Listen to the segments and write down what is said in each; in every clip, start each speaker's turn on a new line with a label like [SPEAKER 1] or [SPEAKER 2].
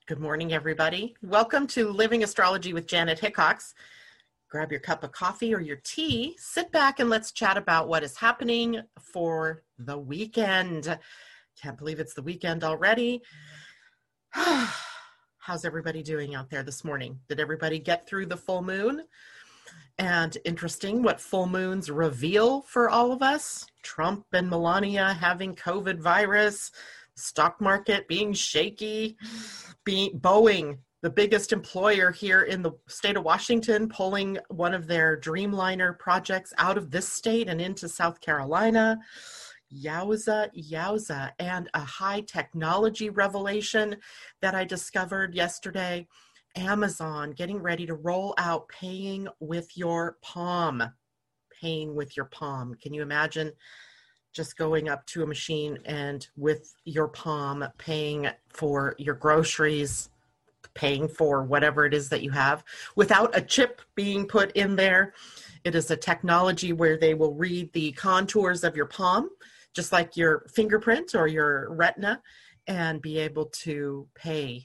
[SPEAKER 1] Good morning, everybody. Welcome to Living Astrology with Janet Hickox. Grab your cup of coffee or your tea, sit back and let's chat about what is happening for the weekend. Can't believe it's the weekend already. How's everybody doing out there this morning? Did everybody get through the full moon? And interesting what full moons reveal for all of us. Trump and Melania having COVID virus, stock market being shaky, Boeing, the biggest employer here in the state of Washington, pulling one of their Dreamliner projects out of this state and into South Carolina. Yowza. And a high technology revelation that I discovered yesterday. Amazon getting ready to roll out paying with your palm. Paying with your palm. Can you imagine just going up to a machine and with your palm paying for your groceries, paying for whatever it is that you have without a chip being put in there? It is a technology where they will read the contours of your palm, just like your fingerprint or your retina, and be able to pay.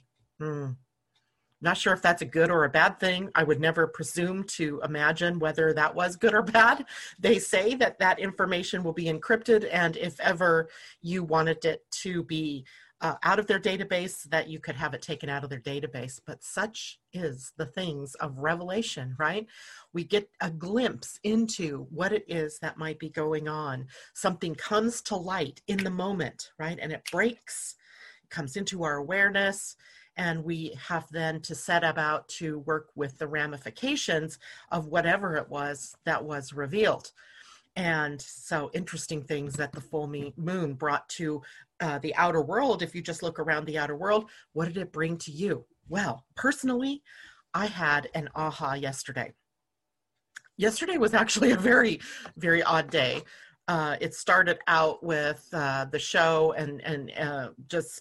[SPEAKER 1] Not sure if that's a good or a bad thing. I would never presume to imagine whether that was good or bad. They say that that information will be encrypted, and if ever you wanted it to be out of their database, that you could have it taken out of their database. But such is the things of revelation, right? We get a glimpse into what it is that might be going on. Something comes to light in the moment, right? And it breaks, comes into our awareness. And we have then to set about to work with the ramifications of whatever it was that was revealed. And so interesting things that the full moon brought to the outer world. If you just look around the outer world, what did it bring to you? Well, personally, I had an aha yesterday. Yesterday was actually a very, very odd day. It started out with the show and just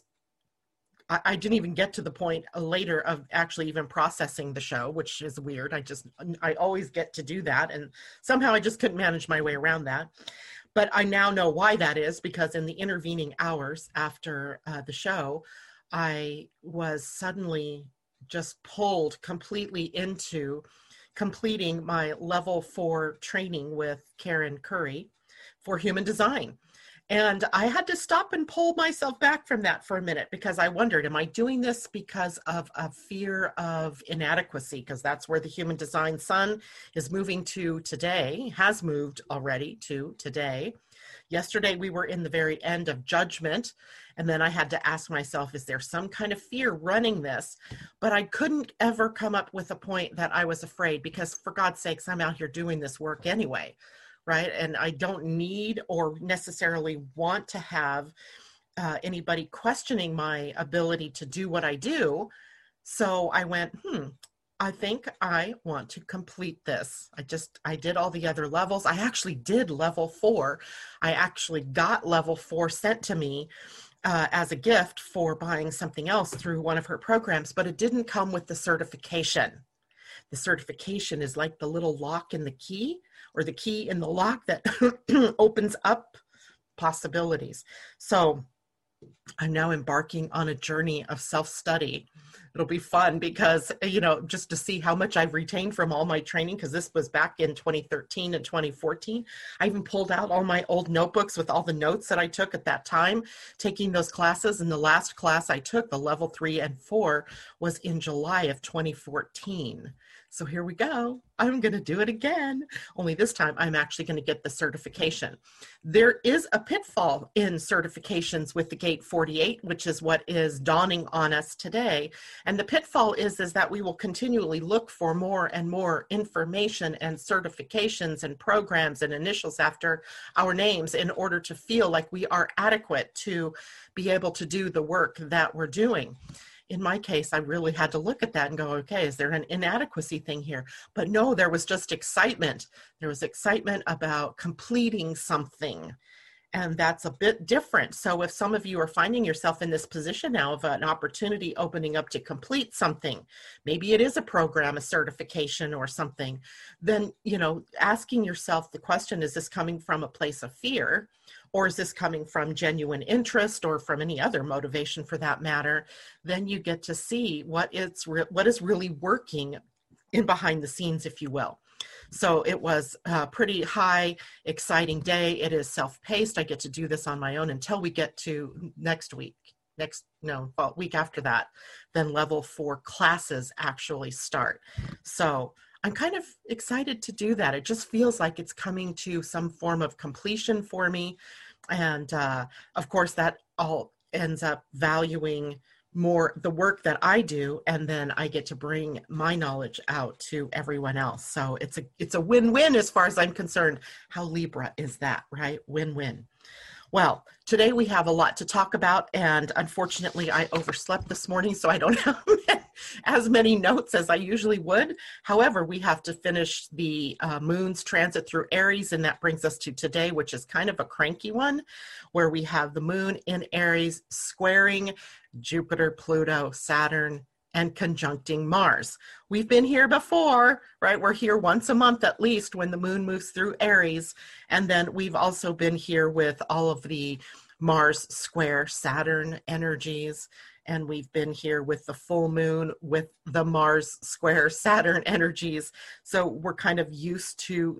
[SPEAKER 1] I didn't even get to the point later of actually even processing the show, which is weird. I always get to do that. And somehow I just couldn't manage my way around that. But I now know why that is, because in the intervening hours after the show, I was suddenly just pulled completely into completing my level 4 training with Karen Curry for human design. And I had to stop and pull myself back from that for a minute, because I wondered, am I doing this because of a fear of inadequacy? Because that's where the human design sun is moving to today, has moved already to today. Yesterday, we were in the very end of judgment. And then I had to ask myself, is there some kind of fear running this? But I couldn't ever come up with a point that I was afraid, because for God's sakes, I'm out here doing this work anyway. Right? And I don't need or necessarily want to have anybody questioning my ability to do what I do. So I went, I think I want to complete this. I did all the other levels. I actually did level 4. I actually got level 4 sent to me as a gift for buying something else through one of her programs, but it didn't come with the certification. The certification is like the little lock in the key, or the key in the lock that opens up possibilities. So I'm now embarking on a journey of self-study. It'll be fun because, just to see how much I've retained from all my training, because this was back in 2013 and 2014. I even pulled out all my old notebooks with all the notes that I took at that time, taking those classes. And the last class I took, the level 3 and 4, was in July of 2014. So here we go. I'm going to do it again. Only this time I'm actually going to get the certification. There is a pitfall in certifications with the Gate 48, which is what is dawning on us today. And the pitfall is that we will continually look for more and more information and certifications and programs and initials after our names in order to feel like we are adequate to be able to do the work that we're doing. In my case, I really had to look at that and go, okay, is there an inadequacy thing here? But no, there was just excitement. There was excitement about completing something. And that's a bit different. So if some of you are finding yourself in this position now of an opportunity opening up to complete something, maybe it is a program, a certification or something, then, asking yourself the question, is this coming from a place of fear? or is this coming from genuine interest or from any other motivation for that matter, then you get to see what is really working in behind the scenes, if you will. So it was a pretty high, exciting day. It is self-paced. I get to do this on my own until we get to week after that, then level 4 classes actually start. So I'm kind of excited to do that. It just feels like it's coming to some form of completion for me. And of course, that all ends up valuing more the work that I do, and then I get to bring my knowledge out to everyone else. So it's a win-win as far as I'm concerned. How Libra is that, right? Win-win. Well, today we have a lot to talk about, and unfortunately I overslept this morning, so I don't have as many notes as I usually would. However, we have to finish the moon's transit through Aries, and that brings us to today, which is kind of a cranky one, where we have the moon in Aries squaring Jupiter, Pluto, Saturn, and conjuncting Mars. We've been here before, right? We're here once a month at least when the moon moves through Aries. And then we've also been here with all of the Mars square Saturn energies. And we've been here with the full moon with the Mars square Saturn energies. So we're kind of used to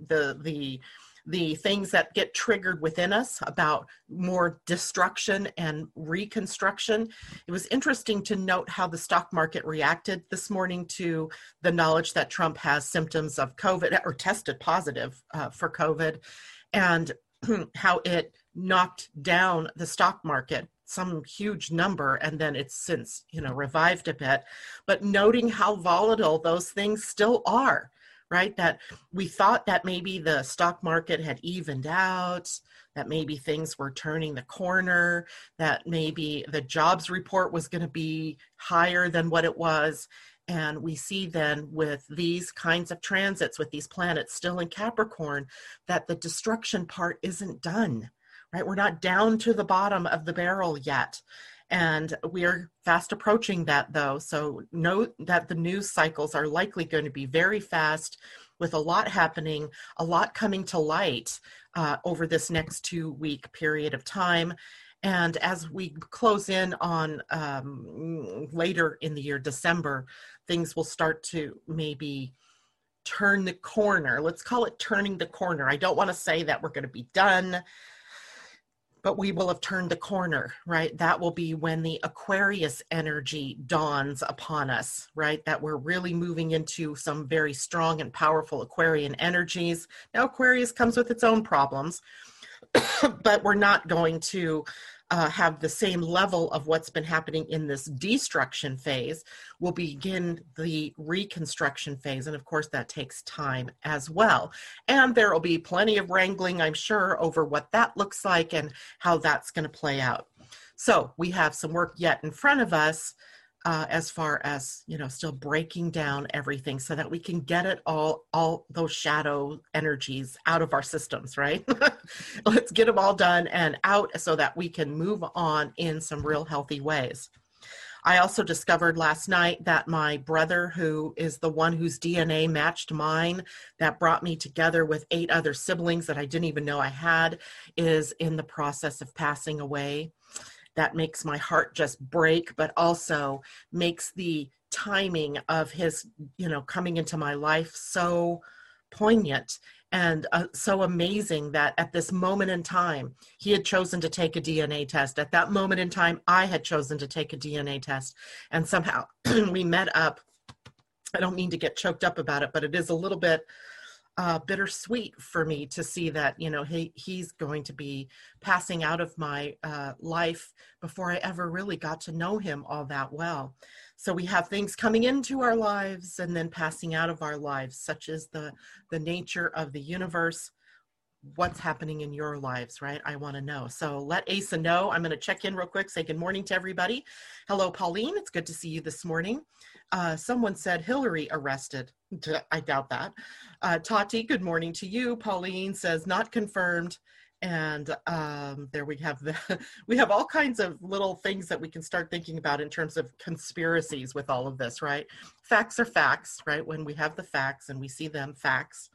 [SPEAKER 1] the things that get triggered within us about more destruction and reconstruction. It was interesting to note how the stock market reacted this morning to the knowledge that Trump has symptoms of COVID or tested positive for COVID, and how it knocked down the stock market some huge number, and then it's since revived a bit. But noting how volatile those things still are, right? That we thought that maybe the stock market had evened out, that maybe things were turning the corner, that maybe the jobs report was going to be higher than what it was. And we see then with these kinds of transits, with these planets still in Capricorn, that the destruction part isn't done, right? We're not down to the bottom of the barrel yet. And we are fast approaching that, though. So note that the news cycles are likely going to be very fast, with a lot happening, a lot coming to light over this next 2-week period of time. And as we close in on later in the year, December, things will start to maybe turn the corner. Let's call it turning the corner. I don't want to say that we're going to be done, but we will have turned the corner, right? That will be when the Aquarius energy dawns upon us, right? That we're really moving into some very strong and powerful Aquarian energies. Now, Aquarius comes with its own problems, but we're not going to have the same level of what's been happening in this destruction phase. We'll begin the reconstruction phase, and of course that takes time as well. And there will be plenty of wrangling, I'm sure, over what that looks like and how that's going to play out. So we have some work yet in front of us as far as, still breaking down everything so that we can get it all those shadow energies out of our systems, right? Let's get them all done and out so that we can move on in some real healthy ways. I also discovered last night that my brother, who is the one whose DNA matched mine, that brought me together with 8 other siblings that I didn't even know I had, is in the process of passing away. That makes my heart just break, but also makes the timing of his, coming into my life so poignant and so amazing that at this moment in time, he had chosen to take a DNA test. At that moment in time, I had chosen to take a DNA test. And somehow we met up. I don't mean to get choked up about it, but it is a little bit bittersweet for me to see that, he's going to be passing out of my life before I ever really got to know him all that well. So we have things coming into our lives and then passing out of our lives, such as the nature of the universe. What's happening in your lives, right? I want to know. So let Asa know. I'm going to check in real quick, say good morning to everybody. Hello, Pauline. It's good to see you this morning. Someone said Hillary arrested. I doubt that. Tati, good morning to you. Pauline says not confirmed. And there we have we have all kinds of little things that we can start thinking about in terms of conspiracies with all of this, right? Facts are facts, right? When we have the facts and we see them facts,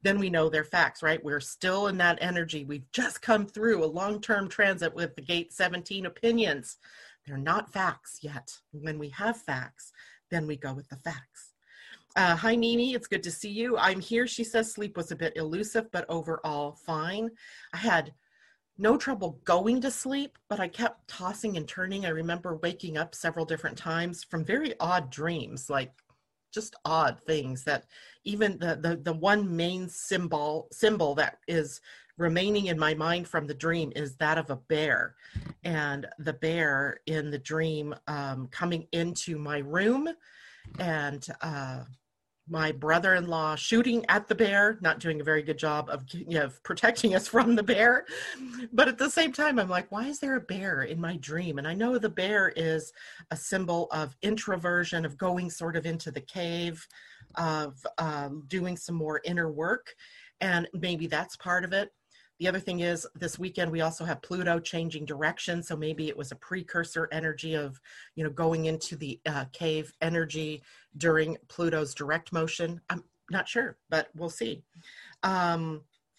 [SPEAKER 1] then we know they're facts, right? We're still in that energy. We've just come through a long-term transit with the gate 17 opinions. They're not facts yet. When we have facts, then we go with the facts. Hi, Nini. It's good to see you. I'm here. She says sleep was a bit elusive, but overall fine. I had no trouble going to sleep, but I kept tossing and turning. I remember waking up several different times from very odd dreams, like just odd things that even the one main symbol that is remaining in my mind from the dream is that of a bear, and the bear in the dream coming into my room, and my brother-in-law shooting at the bear, not doing a very good job of, protecting us from the bear. But at the same time, I'm like, why is there a bear in my dream? And I know the bear is a symbol of introversion, of going sort of into the cave, of doing some more inner work. And maybe that's part of it. The other thing is this weekend, we also have Pluto changing direction. So maybe it was a precursor energy of, going into the cave energy during Pluto's direct motion. I'm not sure, but we'll see. An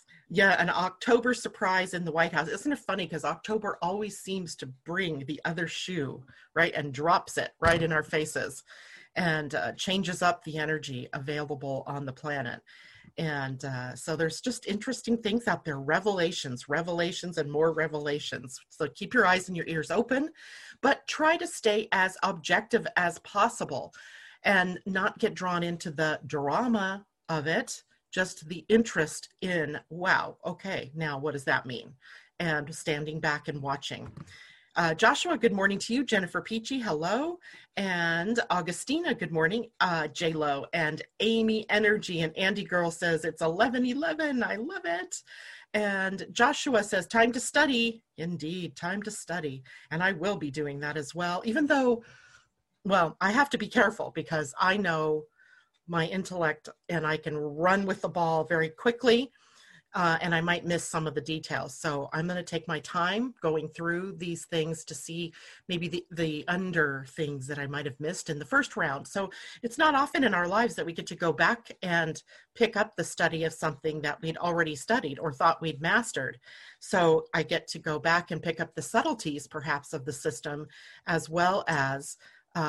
[SPEAKER 1] October surprise in the White House. Isn't it funny? Because October always seems to bring the other shoe, right? And drops it right in our faces and changes up the energy available on the planet. And so there's just interesting things out there, revelations, and more revelations. So keep your eyes and your ears open, but try to stay as objective as possible and not get drawn into the drama of it, just the interest in, wow, okay, now what does that mean? And standing back and watching. Joshua, good morning to you. Jennifer Peachy, hello. And Augustina, good morning. J-Lo and Amy Energy and Andy Girl says it's 11:11. I love it. And Joshua says time to study. Indeed, time to study. And I will be doing that as well, even though, well, I have to be careful because I know my intellect and I can run with the ball very quickly. And I might miss some of the details. So I'm going to take my time going through these things to see maybe the under things that I might have missed in the first round. So it's not often in our lives that we get to go back and pick up the study of something that we'd already studied or thought we'd mastered. So I get to go back and pick up the subtleties perhaps of the system, as well as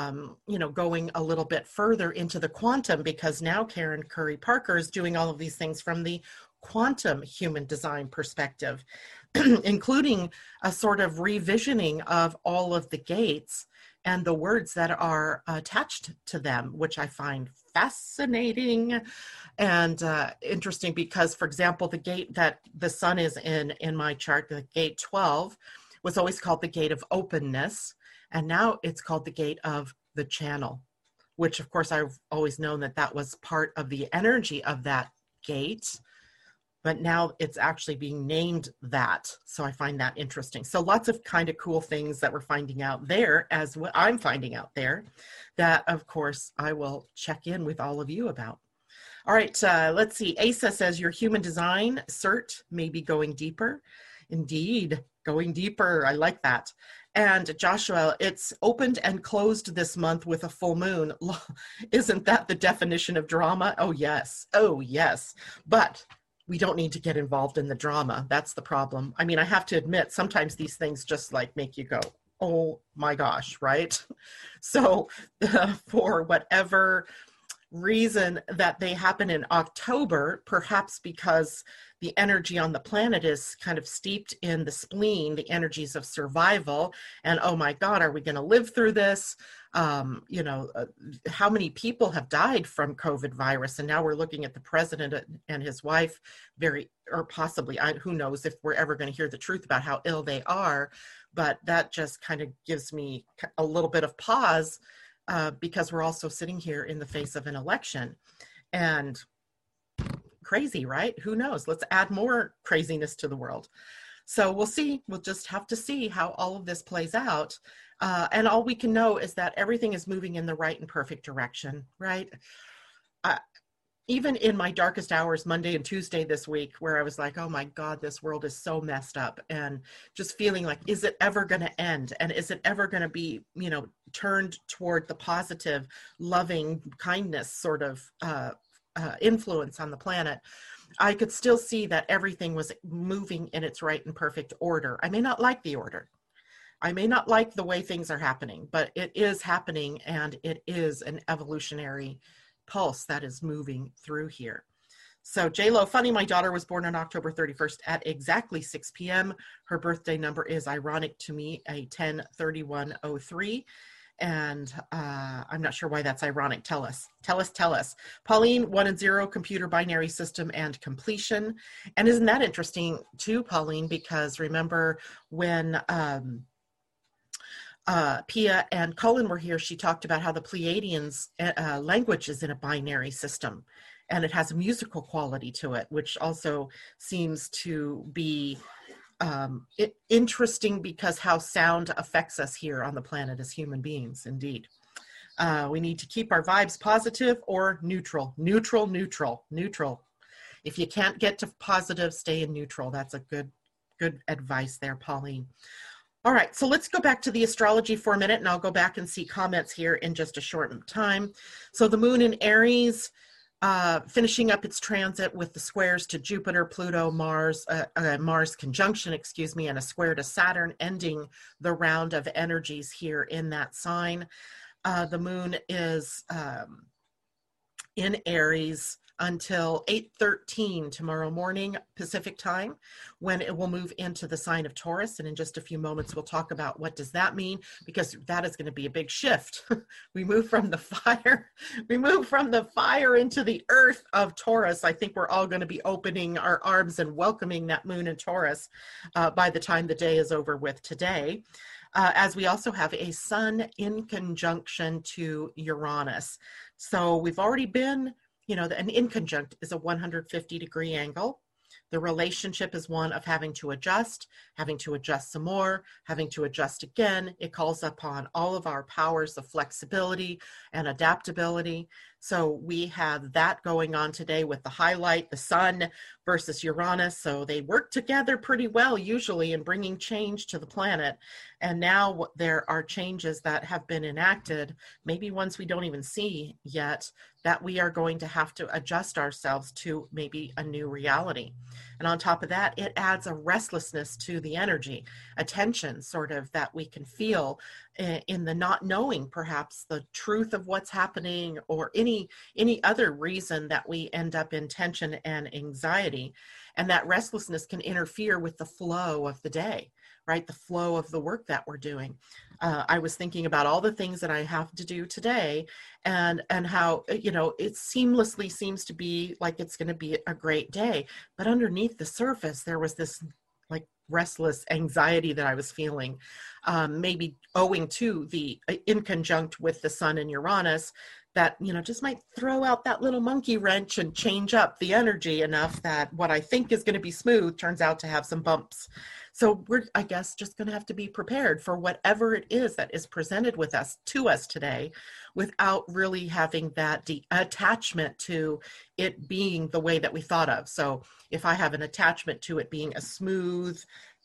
[SPEAKER 1] going a little bit further into the quantum, because now Karen Curry Parker is doing all of these things from the quantum human design perspective, including a sort of revisioning of all of the gates and the words that are attached to them, which I find fascinating and interesting because, for example, the gate that the sun is in my chart, the gate 12, was always called the gate of openness. And now it's called the gate of the channel, which of course I've always known that was part of the energy of that gate. But now it's actually being named that. So I find that interesting. So lots of kind of cool things that we're finding out there, as what I'm finding out there, that of course I will check in with all of you about. All right, let's see. Asa says your human design cert may be going deeper. Indeed, going deeper. I like that. And Joshua, it's opened and closed this month with a full moon. Isn't that the definition of drama? Oh, yes. Oh, yes. But we don't need to get involved in the drama. That's the problem. I mean, I have to admit, sometimes these things just like make you go, oh my gosh, right? So for whatever reason that they happen in October, perhaps because the energy on the planet is kind of steeped in the spleen, the energies of survival, and oh my God, are we going to live through this? How many people have died from COVID virus? And now we're looking at the president and his wife who knows if we're ever going to hear the truth about how ill they are. But that just kind of gives me a little bit of pause because we're also sitting here in the face of an election. And crazy, right? Who knows? Let's add more craziness to the world. So we'll see. We'll just have to see how all of this plays out. And all we can know is that everything is moving in the right and perfect direction, right? Even in my darkest hours, Monday and Tuesday this week, where I was like, oh my God, this world is so messed up, and just feeling like, is it ever going to end? And is it ever going to be, turned toward the positive, loving kindness sort of influence on the planet? I could still see that everything was moving in its right and perfect order. I may not like the order. I may not like the way things are happening, but it is happening, and it is an evolutionary pulse that is moving through here. So J-Lo, funny, my daughter was born on October 31st at exactly 6 p.m. Her birthday number is ironic to me, a 103103. And I'm not sure why that's ironic. Tell us. Pauline, 1 and 0, computer binary system and completion. And isn't that interesting too, Pauline? Because remember when Pia and Cullen were here, she talked about how the Pleiadians language is in a binary system, and it has a musical quality to it, which also seems to be interesting because how sound affects us here on the planet as human beings, indeed. We need to keep our vibes positive or neutral. Neutral. If you can't get to positive, stay in neutral. That's a good advice there, Pauline. All right, so let's go back to the astrology for a minute, and I'll go back and see comments here in just a short time. So the moon in Aries, finishing up its transit with the squares to Jupiter, Pluto, Mars conjunction, and a square to Saturn, ending the round of energies here in that sign. The moon is in Aries until 8:13 tomorrow morning Pacific time, when it will move into the sign of Taurus. And in just a few moments, we'll talk about what does that mean, because that is going to be a big shift. We move from the fire into the earth of Taurus. I think we're all going to be opening our arms and welcoming that moon in Taurus by the time the day is over with today. As we also have a sun in conjunction to Uranus. So we've already been, an inconjunct is a 150-degree angle. The relationship is one of having to adjust some more, having to adjust again. It calls upon all of our powers of flexibility and adaptability. So we have that going on today with the highlight, the sun versus Uranus. So they work together pretty well usually in bringing change to the planet. And now there are changes that have been enacted, maybe ones we don't even see yet, that we are going to have to adjust ourselves to maybe a new reality. And on top of that, it adds a restlessness to the energy, a tension sort of that we can feel in the not knowing perhaps the truth of what's happening, or any other reason that we end up in tension and anxiety. And that restlessness can interfere with the flow of the day, right? The flow of the work that we're doing. I was thinking about all the things that I have to do today, and how, it seamlessly seems to be like it's going to be a great day. But underneath the surface, there was this restless anxiety that I was feeling, maybe owing to the in conjunct with the sun and Uranus, that, just might throw out that little monkey wrench and change up the energy enough that what I think is going to be smooth turns out to have some bumps. So we're, I guess, just going to have to be prepared for whatever it is that is presented to us today, without really having that attachment to it being the way that we thought of. So if I have an attachment to it being a smooth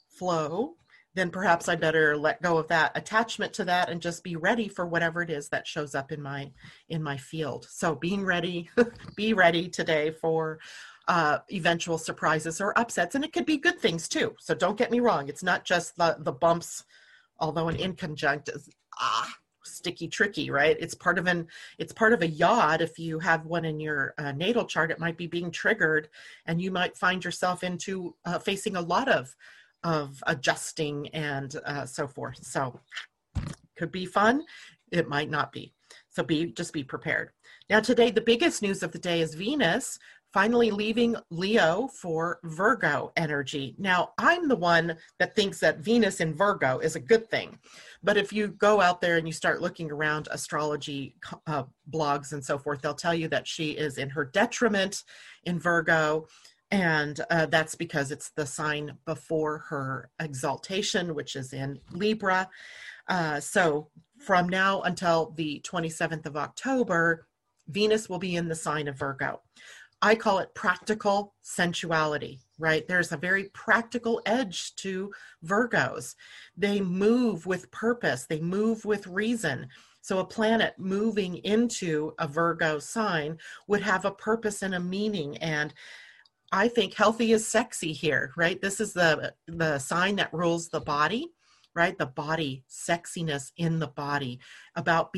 [SPEAKER 1] flow, then perhaps I better let go of that attachment to that and just be ready for whatever it is that shows up in my field. So being ready, be ready today for eventual surprises or upsets. And it could be good things too. So don't get me wrong. It's not just the bumps, although an inconjunct is sticky, tricky, right? It's part of a yod. If you have one in your natal chart, it might be being triggered, and you might find yourself into facing a lot of adjusting and so forth. So could be fun. It might not be. So just be prepared. Now today, the biggest news of the day is Venus finally leaving Leo for Virgo energy. Now, I'm the one that thinks that Venus in Virgo is a good thing. But if you go out there and you start looking around astrology blogs and so forth, they'll tell you that she is in her detriment in Virgo. And that's because it's the sign before her exaltation, which is in Libra. So from now until the 27th of October, Venus will be in the sign of Virgo. I call it practical sensuality, right? There's a very practical edge to Virgos. They move with purpose. They move with reason. So a planet moving into a Virgo sign would have a purpose and a meaning. And I think healthy is sexy here, right? This is the sign that rules the body, right? The body, sexiness in the body, about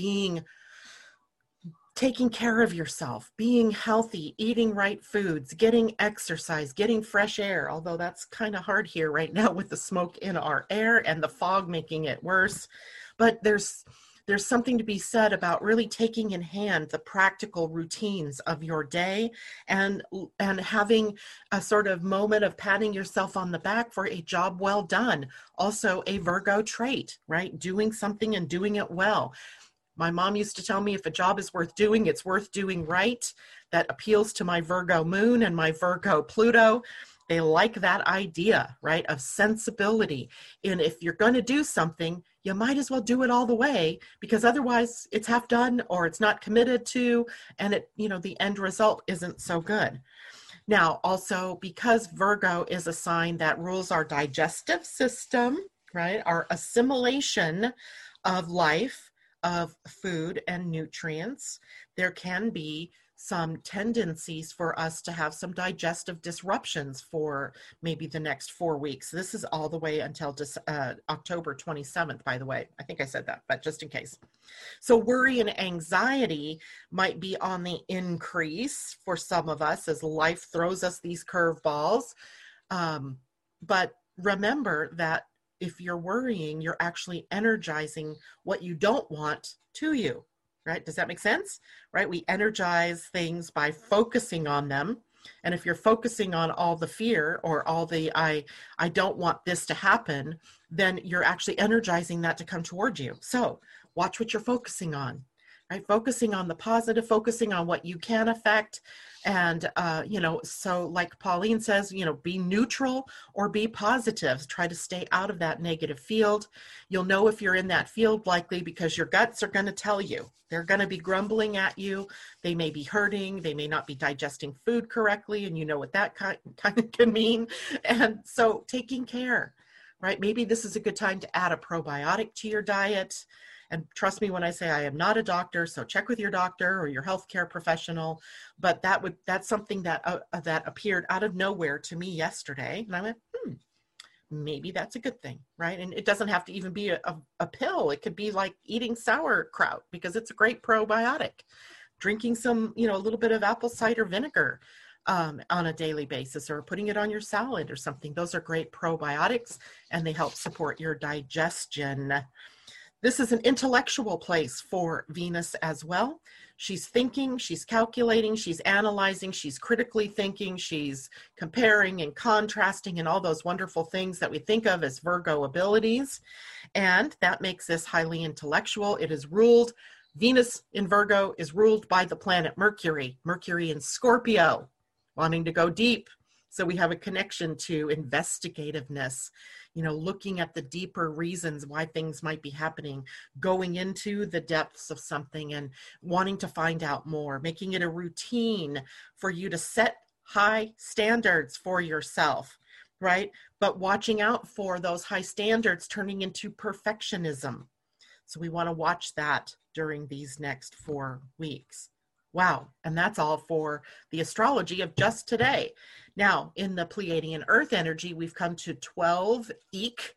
[SPEAKER 1] taking care of yourself, being healthy, eating right foods, getting exercise, getting fresh air, although that's kind of hard here right now with the smoke in our air and the fog making it worse. But there's something to be said about really taking in hand the practical routines of your day and having a sort of moment of patting yourself on the back for a job well done. Also a Virgo trait, right? Doing something and doing it well. My mom used to tell me if a job is worth doing, it's worth doing right. That appeals to my Virgo moon and my Virgo Pluto. They like that idea, right, of sensibility. And if you're going to do something, you might as well do it all the way, because otherwise it's half done or it's not committed to, and the end result isn't so good. Now, also, because Virgo is a sign that rules our digestive system, right, our assimilation of life, of food and nutrients, there can be some tendencies for us to have some digestive disruptions for maybe the next 4 weeks. This is all the way until October 27th, by the way. I think I said that, but just in case. So worry and anxiety might be on the increase for some of us as life throws us these curveballs. But remember that if you're worrying, you're actually energizing what you don't want to you, right? Does that make sense? Right? We energize things by focusing on them. And if you're focusing on all the fear or all the, I don't want this to happen, then you're actually energizing that to come towards you. So watch what you're focusing on, right? Focusing on the positive, focusing on what you can affect. And, so like Pauline says, be neutral or be positive. Try to stay out of that negative field. You'll know if you're in that field likely because your guts are going to tell you. They're going to be grumbling at you. They may be hurting. They may not be digesting food correctly. And you know what that kind of can mean. And so taking care, right? Maybe this is a good time to add a probiotic to your diet. And trust me when I say I am not a doctor, so check with your doctor or your healthcare professional. But that's something that appeared out of nowhere to me yesterday. And I went, maybe that's a good thing, right? And it doesn't have to even be a pill. It could be like eating sauerkraut because it's a great probiotic. Drinking some, a little bit of apple cider vinegar on a daily basis, or putting it on your salad or something. Those are great probiotics and they help support your digestion. This is an intellectual place for Venus as well. She's thinking, she's calculating, she's analyzing, she's critically thinking, she's comparing and contrasting and all those wonderful things that we think of as Virgo abilities. And that makes this highly intellectual. It is ruled, Venus in Virgo is ruled by the planet Mercury, Mercury in Scorpio, wanting to go deep. So we have a connection to investigativeness, looking at the deeper reasons why things might be happening, going into the depths of something and wanting to find out more, making it a routine for you to set high standards for yourself, right? But watching out for those high standards turning into perfectionism. So we want to watch that during these next 4 weeks. Wow. And that's all for the astrology of just today. Now, in the Pleiadian Earth energy, we've come to 12 Eek.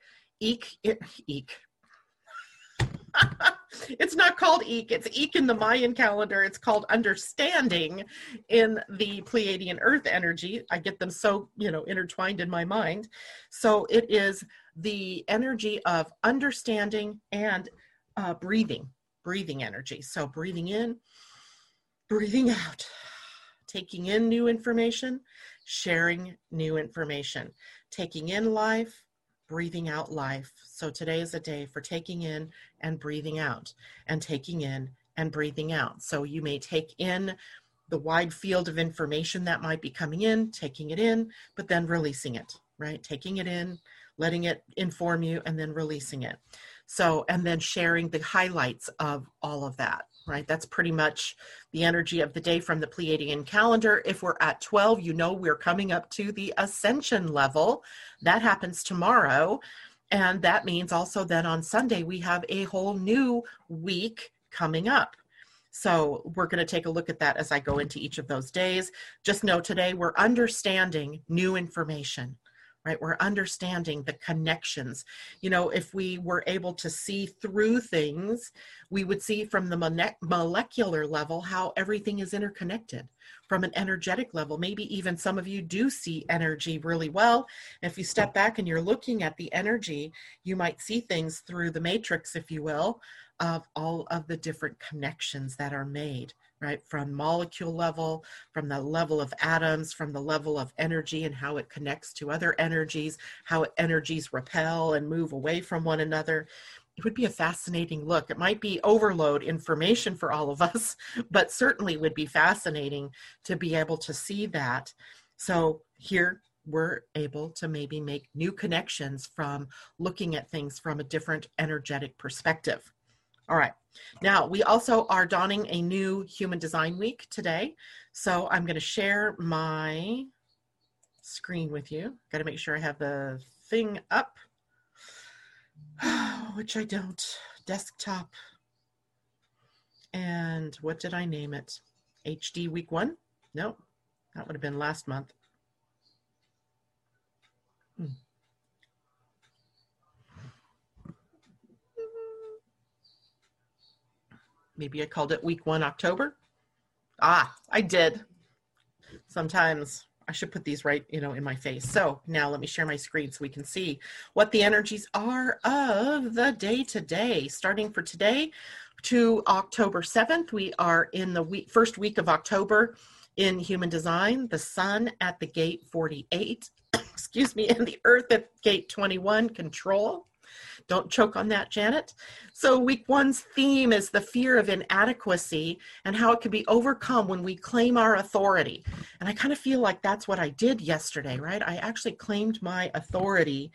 [SPEAKER 1] It's not called Eek. It's Eek in the Mayan calendar. It's called understanding in the Pleiadian Earth energy. I get them so, intertwined in my mind. So it is the energy of understanding and breathing energy. So breathing in, breathing out, taking in new information, sharing new information, taking in life, breathing out life. So today is a day for taking in and breathing out, and taking in and breathing out. So you may take in the wide field of information that might be coming in, taking it in, but then releasing it, right? Taking it in, letting it inform you, and then releasing it. So, and then sharing the highlights of all of that, right? That's pretty much the energy of the day from the Pleiadian calendar. If we're at 12, we're coming up to the ascension level. That happens tomorrow. And that means also then on Sunday, we have a whole new week coming up. So we're going to take a look at that as I go into each of those days. Just know today we're understanding new information, right? We're understanding the connections. You know, if we were able to see through things, we would see from the molecular level how everything is interconnected. From an energetic level, maybe even some of you do see energy really well. If you step back and you're looking at the energy, you might see things through the matrix, if you will, of all of the different connections that are made, right? From molecule level, from the level of atoms, from the level of energy and how it connects to other energies, how energies repel and move away from one another. It would be a fascinating look. It might be overload information for all of us, but certainly would be fascinating to be able to see that. So here we're able to maybe make new connections from looking at things from a different energetic perspective. All right. Now, we also are donning a new Human Design Week today. So I'm going to share my screen with you. Got to make sure I have the thing up, which I don't. Desktop. And what did I name it? HD Week 1? No, that would have been last month. Maybe I called it Week 1 October. Ah, I did. Sometimes I should put these right, in my face. So now let me share my screen so we can see what the energies are of the day today. Starting for today to October 7th, we are in the first week of October in Human Design. The Sun at the gate 48, excuse me, and the Earth at gate 21, Control. Don't choke on that, Janet. So week 1's theme is the fear of inadequacy and how it can be overcome when we claim our authority. And I kind of feel like that's what I did yesterday, right? I actually claimed my authority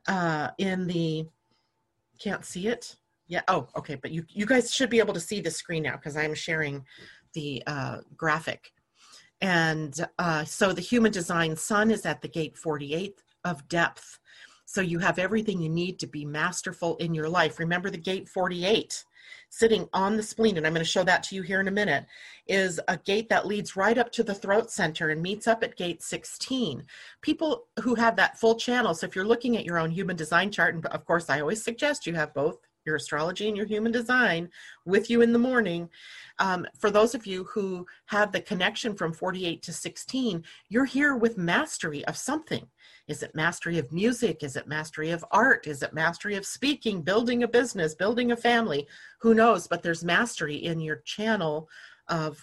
[SPEAKER 1] in the, can't see it? Yeah, oh, okay, but you guys should be able to see the screen now because I'm sharing the graphic. And so the Human Design Sun is at the gate 48 of depth. So you have everything you need to be masterful in your life. Remember the gate 48 sitting on the spleen, and I'm going to show that to you here in a minute, is a gate that leads right up to the throat center and meets up at gate 16. People who have that full channel, so if you're looking at your own human design chart, and of course I always suggest you have both your astrology and your human design with you in the morning. For those of you who have the connection from 48 to 16, you're here with mastery of something. Is it mastery of music? Is it mastery of art? Is it mastery of speaking, building a business, building a family? Who knows? But there's mastery in your channel of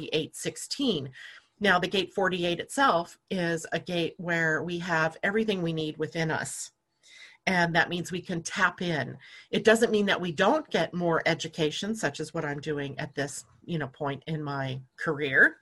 [SPEAKER 1] 4816. Now, the gate 48 itself is a gate where we have everything we need within us. And that means we can tap in. It doesn't mean that we don't get more education, such as what I'm doing at this, point in my career.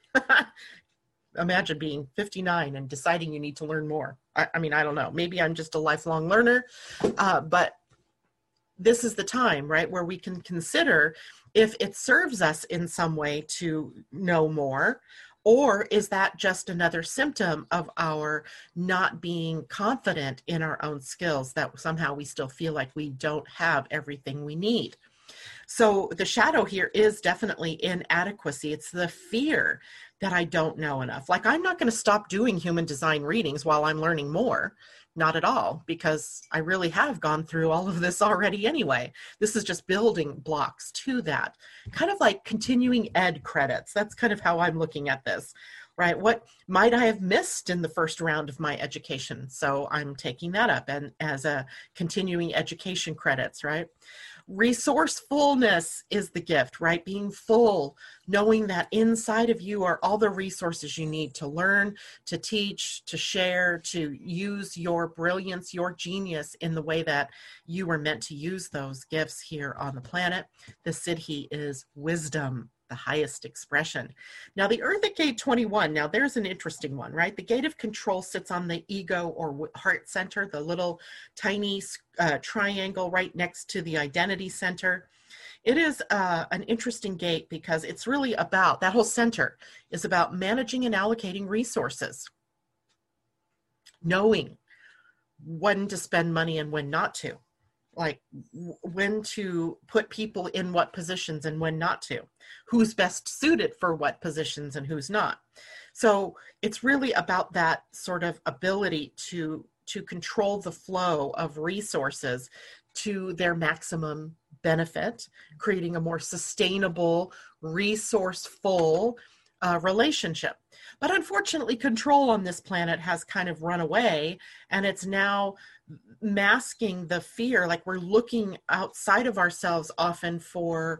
[SPEAKER 1] Imagine being 59 and deciding you need to learn more. I mean, I don't know. Maybe I'm just a lifelong learner, but this is the time, right, where we can consider if it serves us in some way to know more, or is that just another symptom of our not being confident in our own skills, that somehow we still feel like we don't have everything we need? So the shadow here is definitely inadequacy. It's the fear that I don't know enough. Like, I'm not going to stop doing human design readings while I'm learning more. Not at all, because I really have gone through all of this already anyway. This is just building blocks to that. Kind of like continuing ed credits. That's kind of how I'm looking at this, right? What might I have missed in the first round of my education? So I'm taking that up and as a continuing education credits, right? Resourcefulness is the gift, right? Being full, knowing that inside of you are all the resources you need to learn, to teach, to share, to use your brilliance, your genius in the way that you were meant to use those gifts here on the planet. The Siddhi is wisdom, the highest expression. Now, the Earth at gate 21, now there's an interesting one, right? The gate of control sits on the ego or heart center, the little tiny triangle right next to the identity center. It is an interesting gate because it's really about, that whole center is about managing and allocating resources, knowing when to spend money and when not to. like when to put people in what positions and when not to, who's best suited for what positions and who's not. So it's really about that sort of ability to control the flow of resources to their maximum benefit, creating a more sustainable, resourceful relationship. But unfortunately, control on this planet has kind of run away, and it's now masking the fear. Like we're looking outside of ourselves often for,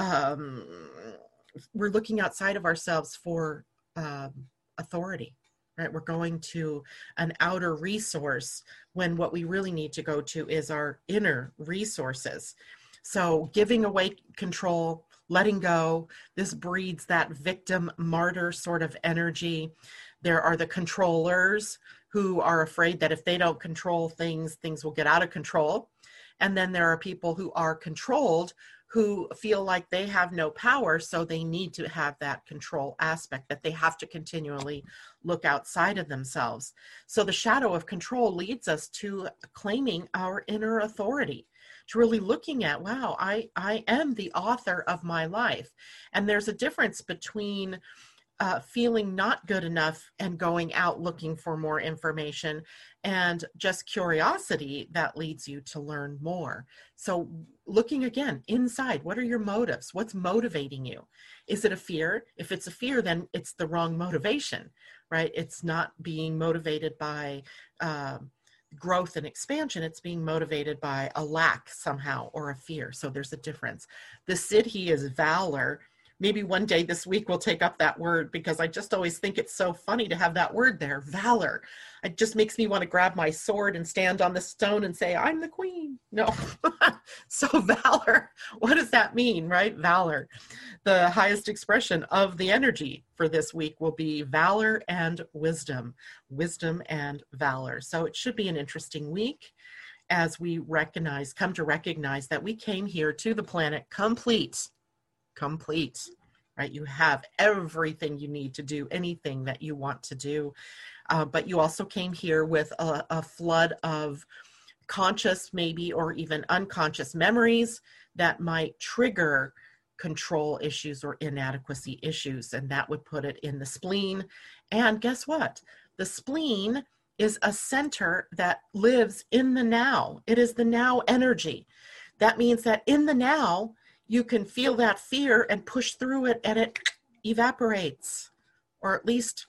[SPEAKER 1] authority, right? We're going to an outer resource when what we really need to go to is our inner resources. So giving away control, letting go, this breeds that victim martyr sort of energy. There are the controllers who are afraid that if they don't control things, things will get out of control. And then there are people who are controlled who feel like they have no power, so they need to have that control aspect, that they have to continually look outside of themselves. So the shadow of control leads us to claiming our inner authority, to really looking at, wow, I am the author of my life. And there's a difference between feeling not good enough and going out looking for more information, and just curiosity that leads you to learn more. So looking again inside, what are your motives? What's motivating you? Is it a fear? If it's a fear, then it's the wrong motivation, right? It's not being motivated by growth and expansion. It's being motivated by a lack somehow or a fear. So there's a difference. The Siddhi is valor. Maybe one day this week we'll take up that word, because I just always think it's so funny to have that word there, valor. It just makes me want to grab my sword and stand on the stone and say, I'm the queen. No. So valor, what does that mean, right? Valor. The highest expression of the energy for this week will be valor and wisdom. Wisdom and valor. So it should be an interesting week as we come to recognize that we came here to the planet complete, right? You have everything you need to do anything that you want to do, but you also came here with a flood of conscious, maybe, or even unconscious memories that might trigger control issues or inadequacy issues, and that would put it in the spleen. And guess what? The spleen is a center that lives in the now. It is the now energy. That means that in the now, you can feel that fear and push through it, and it evaporates, or at least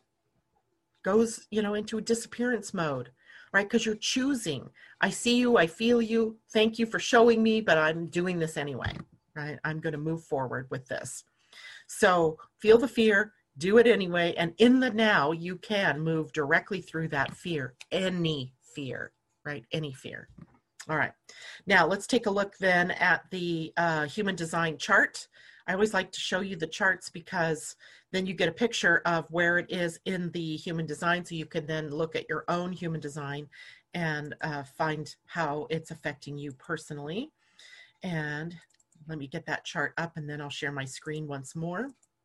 [SPEAKER 1] goes, into a disappearance mode, right? Because you're choosing. I see you, I feel you, thank you for showing me, but I'm doing this anyway, right? I'm going to move forward with this. So feel the fear, do it anyway, and in the now, you can move directly through that fear, any fear, right? Any fear. All right, now let's take a look then at the human design chart. I always like to show you the charts because then you get a picture of where it is in the human design, so you can then look at your own human design and find how it's affecting you personally. And let me get that chart up, and then I'll share my screen once more.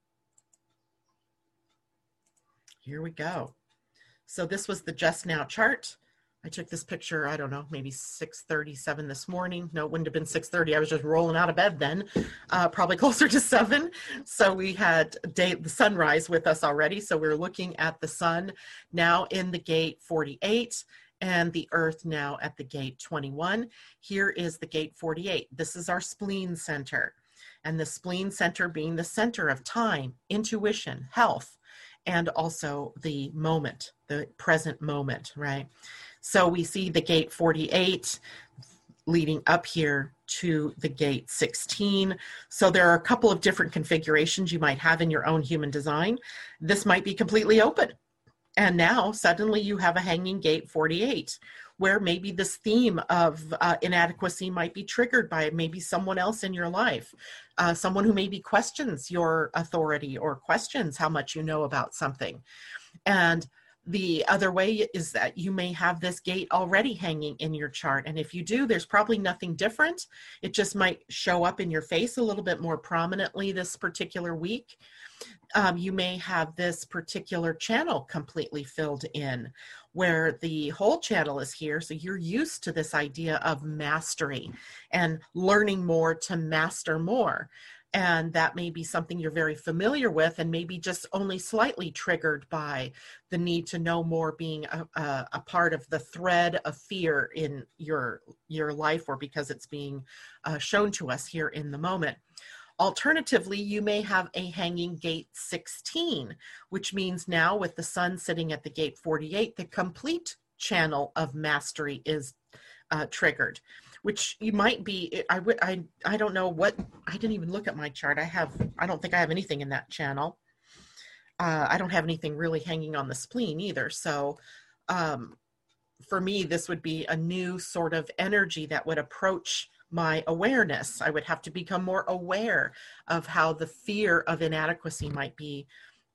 [SPEAKER 1] Here we go. So this was the Just Now chart. I took this picture, I don't know, maybe 6:37 this morning. No, it wouldn't have been 6:30. I was just rolling out of bed then, probably closer to 7. So we had the sunrise with us already. So we're looking at the sun now in the gate 48 and the earth now at the gate 21. Here is the gate 48. This is our spleen center. And the spleen center being the center of time, intuition, health, and also the moment, the present moment, right? So we see the gate 48 leading up here to the gate 16. So there are a couple of different configurations you might have in your own human design. This might be completely open. And now suddenly you have a hanging gate 48, where maybe this theme of inadequacy might be triggered by maybe someone else in your life, someone who maybe questions your authority or questions how much you know about something. And The other way is that you may have this gate already hanging in your chart. And if you do, there's probably nothing different. It just might show up in your face a little bit more prominently this particular week. You may have this particular channel completely filled in where the whole channel is here. So you're used to this idea of mastery and learning more to master more. And that may be something you're very familiar with and maybe just only slightly triggered by the need to know more being a part of the thread of fear in your life, or because it's being shown to us here in the moment. Alternatively, you may have a hanging gate 16, which means now with the sun sitting at the gate 48, the complete channel of mastery is triggered, which you might be, I don't know what, I didn't even look at my chart. I don't think I have anything in that channel. I don't have anything really hanging on the spleen either. So for me, this would be a new sort of energy that would approach my awareness. I would have to become more aware of how the fear of inadequacy might be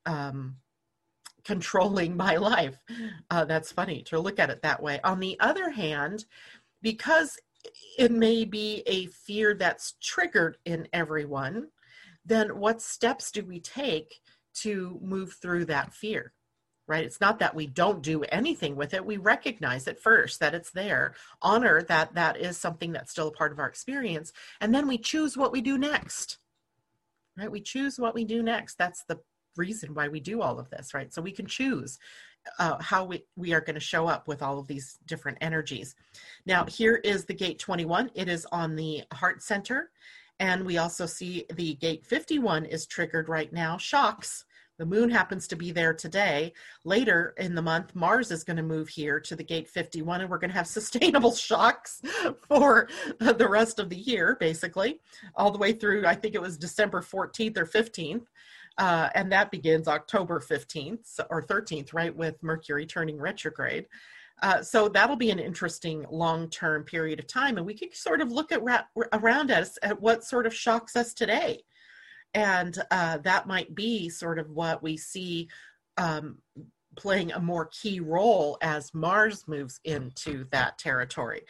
[SPEAKER 1] controlling my life. That's funny to look at it that way. On the other hand, because it may be a fear that's triggered in everyone, then what steps do we take to move through that fear? Right? It's not that we don't do anything with it. We recognize it first, that it's there, honor that that is something that's still a part of our experience, and then we choose what we do next. Right? We choose what we do next. That's the reason why we do all of this, right? So we can choose how we are going to show up with all of these different energies. Now, here is the gate 21. It is on the heart center. And we also see the gate 51 is triggered right now, shocks. The moon happens to be there today. Later in the month, Mars is going to move here to the gate 51, and we're going to have sustainable shocks for the rest of the year, basically, all the way through, I think it was December 14th or 15th. And that begins October 15th or 13th, right, with Mercury turning retrograde. So that'll be an interesting long-term period of time. And we can sort of look at around us at what sort of shocks us today. And that might be sort of what we see playing a more key role as Mars moves into that territory.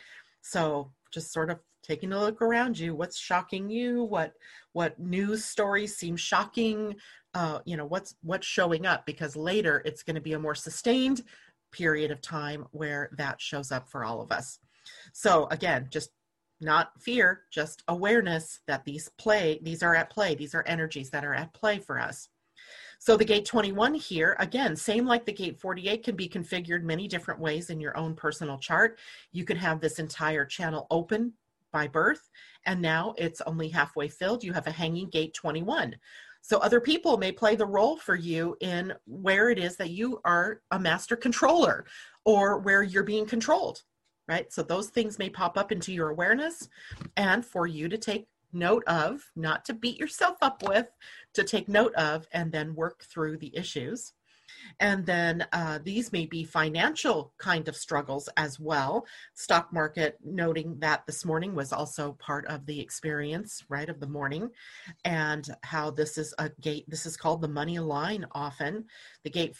[SPEAKER 1] So just sort of taking a look around you, what's shocking you, what news stories seem shocking, what's showing up, because later it's going to be a more sustained period of time where that shows up for all of us. So again, just not fear, just awareness that these are at play. These are energies that are at play for us. So the gate 21 here, again, same like the gate 48, can be configured many different ways in your own personal chart. You could have this entire channel open by birth, and now it's only halfway filled. You have a hanging gate 21. So other people may play the role for you in where it is that you are a master controller or where you're being controlled. Right? So those things may pop up into your awareness, and for you to take note of, not to beat yourself up with, to take note of, and then work through the issues. And then these may be financial kind of struggles as well. Stock market, noting that this morning was also part of the experience, right, of the morning, and how this is a gate, this is called the money line often. The gate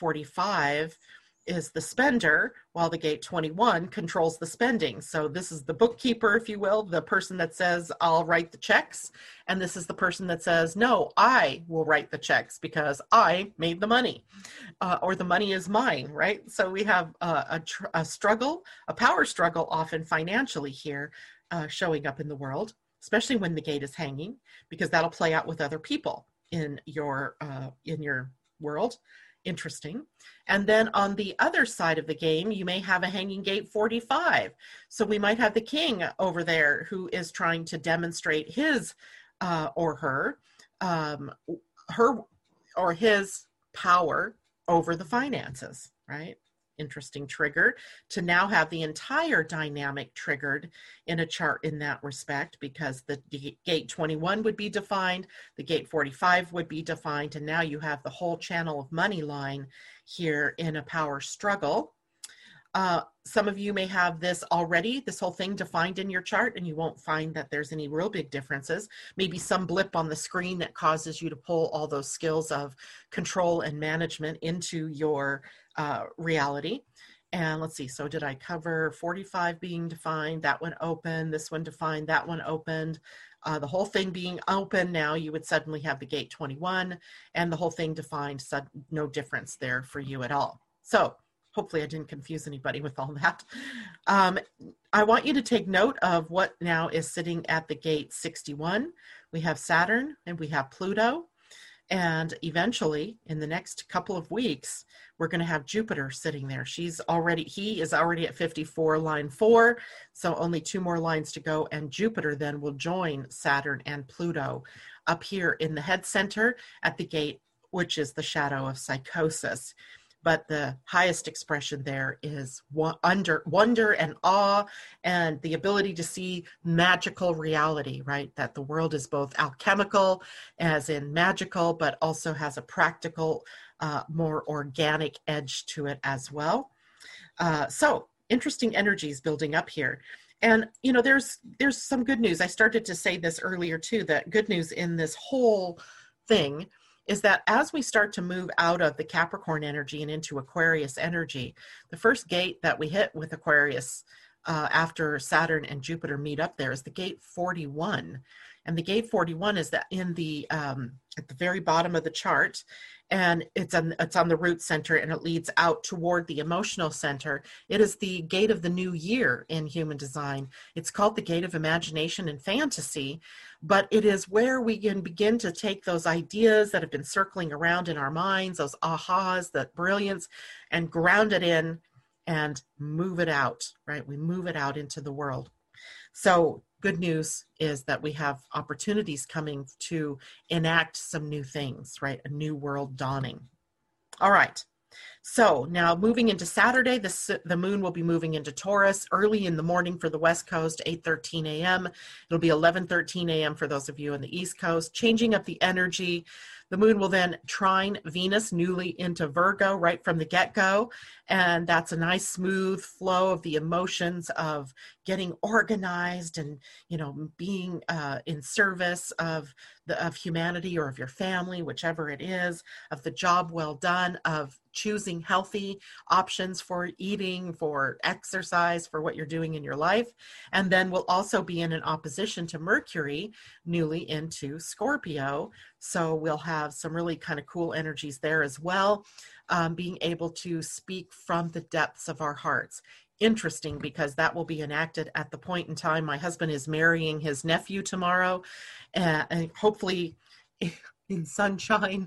[SPEAKER 1] 45 is the spender, while the gate 21 controls the spending. So this is the bookkeeper, if you will, the person that says, I'll write the checks. And this is the person that says, no, I will write the checks because I made the money, or the money is mine, right? So we have a struggle, a power struggle, often financially here, showing up in the world, especially when the gate is hanging, because that'll play out with other people in your world. Interesting. And then on the other side of the game, you may have a hanging gate 45. So we might have the king over there who is trying to demonstrate his or her or his power over the finances, right? Interesting trigger to now have the entire dynamic triggered in a chart in that respect, because the gate 21 would be defined, the gate 45 would be defined, and now you have the whole channel of money line here in a power struggle. Some of you may have this already, this whole thing defined in your chart, and you won't find that there's any real big differences. Maybe some blip on the screen that causes you to pull all those skills of control and management into your reality. And let's see, so did I cover 45 being defined? That one open, this one defined, that one opened. The whole thing being open now, you would suddenly have the gate 21 and the whole thing defined, so no difference there for you at all. So hopefully I didn't confuse anybody with all that. I want you to take note of what now is sitting at the gate 61. We have Saturn and we have Pluto. And eventually, in the next couple of weeks, we're going to have Jupiter sitting there. He is already at 54, line 4. So only 2 more lines to go. And Jupiter then will join Saturn and Pluto up here in the head center at the gate, which is the shadow of psychosis. But the highest expression there is wonder and awe and the ability to see magical reality, right? That the world is both alchemical, as in magical, but also has a practical, more organic edge to it as well. So interesting energies building up here. And, you know, there's some good news. I started to say this earlier too, that good news in this whole thing is that as we start to move out of the Capricorn energy and into Aquarius energy, the first gate that we hit with Aquarius after Saturn and Jupiter meet up there is the gate 41. And the gate 41 is that in the at the very bottom of the chart, and it's on the root center, and it leads out toward the emotional center. It is the gate of the new year in human design. It's called the gate of imagination and fantasy, but it is where we can begin to take those ideas that have been circling around in our minds, those ahas, that brilliance, and ground it in and move it out, right? We move it out into the world. So good news is that we have opportunities coming to enact some new things, right? A new world dawning. All right. So now moving into Saturday, the moon will be moving into Taurus early in the morning for the West Coast, 8:13 a.m. It'll be 11:13 a.m. for those of you on the East Coast, changing up the energy. The moon will then trine Venus newly into Virgo right from the get-go. And that's a nice smooth flow of the emotions of getting organized and, you know, being in service of humanity or of your family, whichever it is, of the job well done, of choosing healthy options for eating, for exercise, for what you're doing in your life. And then we'll also be in an opposition to Mercury newly into Scorpio. So we'll have some really kind of cool energies there as well, being able to speak from the depths of our hearts. Interesting, because that will be enacted at the point in time my husband is marrying his nephew tomorrow, and hopefully in sunshine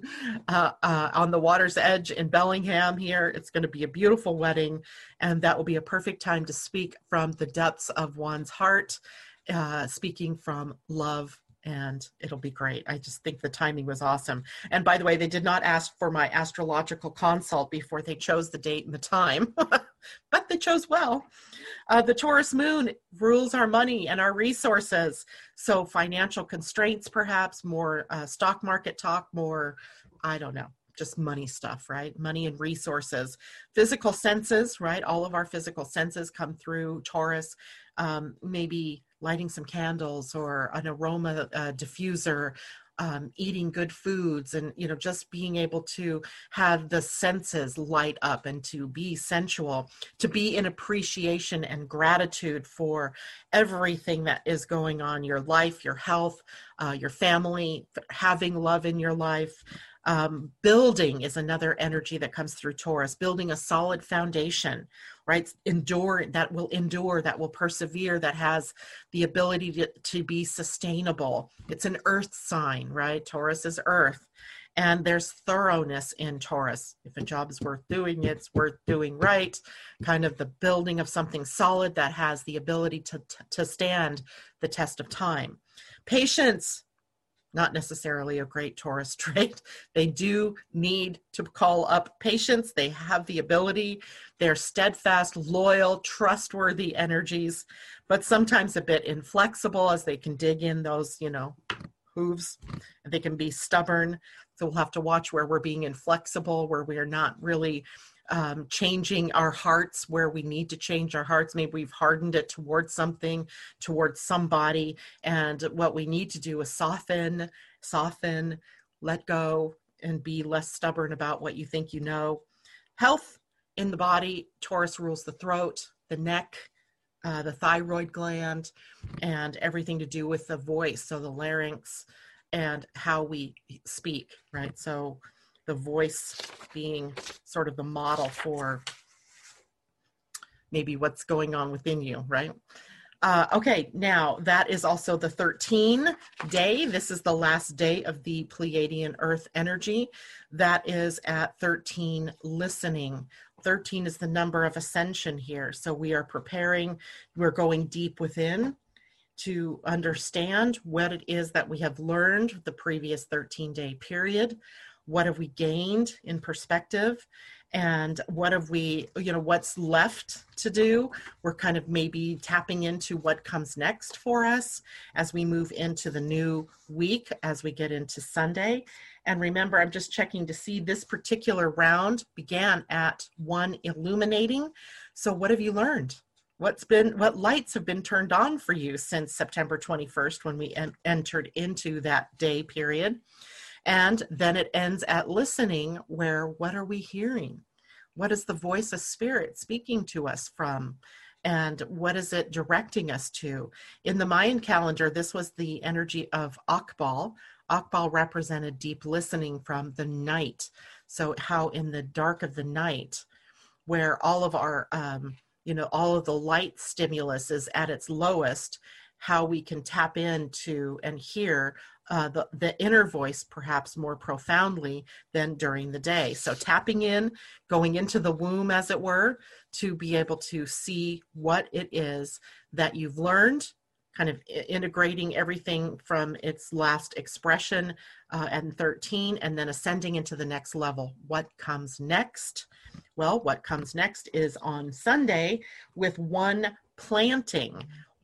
[SPEAKER 1] on the water's edge in Bellingham here. It's going to be a beautiful wedding, and that will be a perfect time to speak from the depths of one's heart, speaking from love, and it'll be great. I just think the timing was awesome. And by the way, they did not ask for my astrological consult before they chose the date and the time, but they chose well. The Taurus moon rules our money and our resources. So financial constraints, perhaps more stock market talk, more, I don't know, just money stuff, right? Money and resources. Physical senses, right? All of our physical senses come through Taurus. Maybe lighting some candles or an aroma diffuser, eating good foods, and, you know, just being able to have the senses light up and to be sensual, to be in appreciation and gratitude for everything that is going on, your life, your health, your family, having love in your life. Building is another energy that comes through Taurus, building a solid foundation, right? That will persevere, that has the ability to be sustainable. It's an earth sign, right? Taurus is earth. And there's thoroughness in Taurus. If a job is worth doing, it's worth doing right. Kind of the building of something solid that has the ability to stand the test of time. Patience. Not necessarily a great Taurus trait. They do need to call up patience. They have the ability. They're steadfast, loyal, trustworthy energies, but sometimes a bit inflexible as they can dig in those, you know, hooves. They can be stubborn. So we'll have to watch where we're being inflexible, where we are not really changing our hearts where we need to change our hearts. Maybe we've hardened it towards something, towards somebody. And what we need to do is soften, let go, and be less stubborn about what you think you know. Health in the body, Taurus rules the throat, the neck, the thyroid gland, and everything to do with the voice. So the larynx and how we speak, right? So the voice being sort of the model for maybe what's going on within you, right? Okay, now that is also the 13 day. This is the last day of the Pleiadian Earth energy. That is at 13 listening. 13 is the number of ascension here. So we are preparing, we're going deep within to understand what it is that we have learned the previous 13-day period. What have we gained in perspective? And what have we, what's left to do? We're kind of maybe tapping into what comes next for us as we move into the new week, as we get into Sunday. And remember, I'm just checking to see this particular round began at 1 illuminating. So what have you learned? What lights have been turned on for you since September 21st when we entered into that day period? And then it ends at listening, where what are we hearing? What is the voice of spirit speaking to us from? And what is it directing us to? In the Mayan calendar, this was the energy of Akbal. Akbal represented deep listening from the night. So how in the dark of the night, where all of our, all of the light stimulus is at its lowest, how we can tap into and hear the inner voice perhaps more profoundly than during the day. So tapping in, going into the womb, as it were, to be able to see what it is that you've learned, kind of integrating everything from its last expression and 13, and then ascending into the next level. What comes next? Well, what comes next is on Sunday with one planting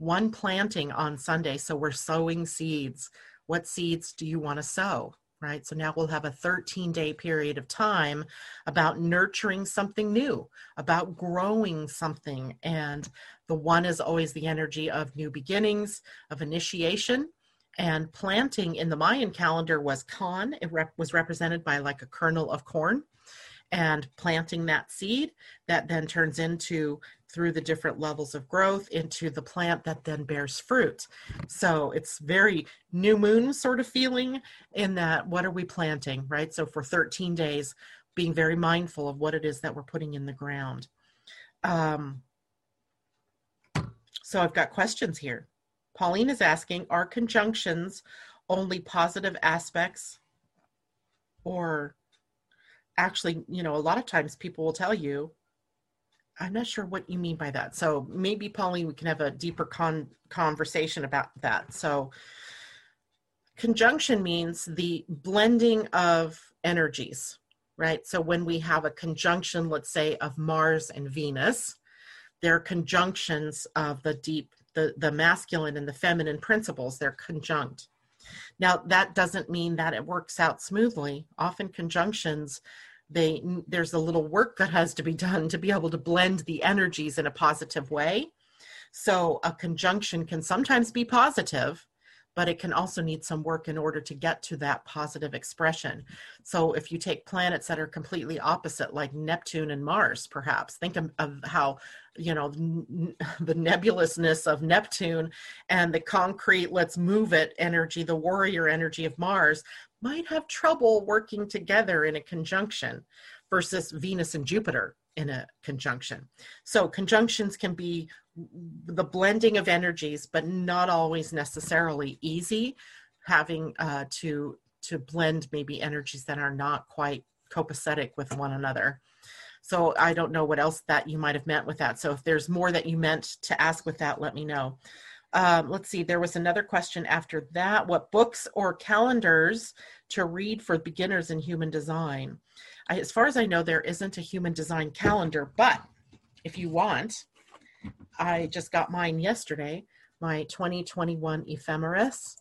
[SPEAKER 1] on Sunday. So we're sowing seeds. What seeds do you want to sow, right? So now we'll have a 13-day period of time about nurturing something new, about growing something. And the one is always the energy of new beginnings, of initiation. And planting in the Mayan calendar was Kan. It was represented by like a kernel of corn. And planting that seed that then turns into, through the different levels of growth, into the plant that then bears fruit. So it's very new moon sort of feeling in that, what are we planting, right? So for 13 days, being very mindful of what it is that we're putting in the ground. So I've got questions here. Pauline is asking, are conjunctions only positive aspects, or actually, a lot of times people will tell you, I'm not sure what you mean by that. So maybe, Pauline, we can have a deeper conversation about that. So conjunction means the blending of energies, right? So when we have a conjunction, let's say, of Mars and Venus, they're conjunctions of the masculine and the feminine principles. They're conjunct. Now, that doesn't mean that it works out smoothly. Often conjunctions, there's a little work that has to be done to be able to blend the energies in a positive way. So a conjunction can sometimes be positive, but it can also need some work in order to get to that positive expression. So if you take planets that are completely opposite, like Neptune and Mars, perhaps, think of how, the nebulousness of Neptune and the concrete, let's move it energy, the warrior energy of Mars, might have trouble working together in a conjunction versus Venus and Jupiter in a conjunction. So conjunctions can be the blending of energies, but not always necessarily easy, having to blend maybe energies that are not quite copacetic with one another. So I don't know what else that you might have meant with that. So if there's more that you meant to ask with that, let me know. Let's see, there was another question after that. What books or calendars to read for beginners in human design? As far as I know, there isn't a human design calendar, but if you want, I just got mine yesterday, my 2021 ephemeris,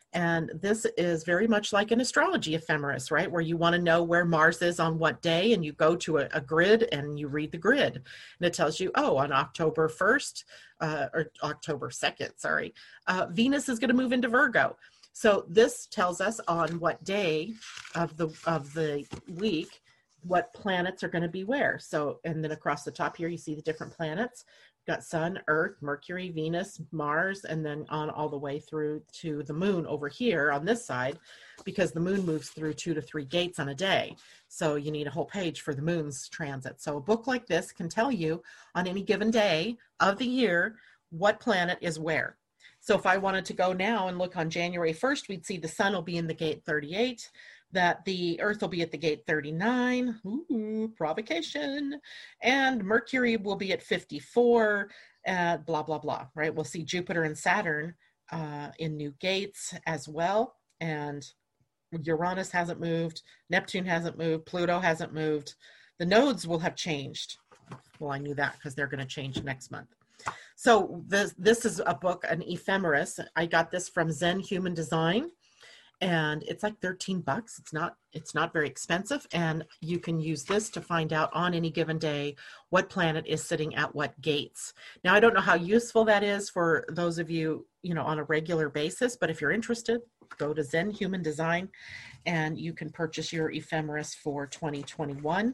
[SPEAKER 1] And this is very much like an astrology ephemeris, right? Where you want to know where Mars is on what day, and you go to a grid and you read the grid. And it tells you, oh, on October 1st, or October 2nd, sorry, Venus is going to move into Virgo. So this tells us on what day of the week what planets are going to be where. So, and then across the top here, you see the different planets. Got Sun, Earth, Mercury, Venus, Mars, and then on all the way through to the moon over here on this side, because the moon moves through 2 to 3 gates on a day. So you need a whole page for the moon's transit. So a book like this can tell you on any given day of the year what planet is where. So if I wanted to go now and look on January 1st, we'd see the sun will be in the gate 38, that the Earth will be at the gate 39, ooh, provocation, and Mercury will be at 54, blah, blah, blah, right? We'll see Jupiter and Saturn in new gates as well, and Uranus hasn't moved, Neptune hasn't moved, Pluto hasn't moved. The nodes will have changed. Well, I knew that because they're going to change next month. So this is a book, an ephemeris. I got this from Zen Human Design, and it's like $13. It's not very expensive, and you can use this to find out on any given day what planet is sitting at what gates. Now, I don't know how useful that is for those of you, on a regular basis, but if you're interested, go to Zen Human Design and you can purchase your ephemeris for 2021.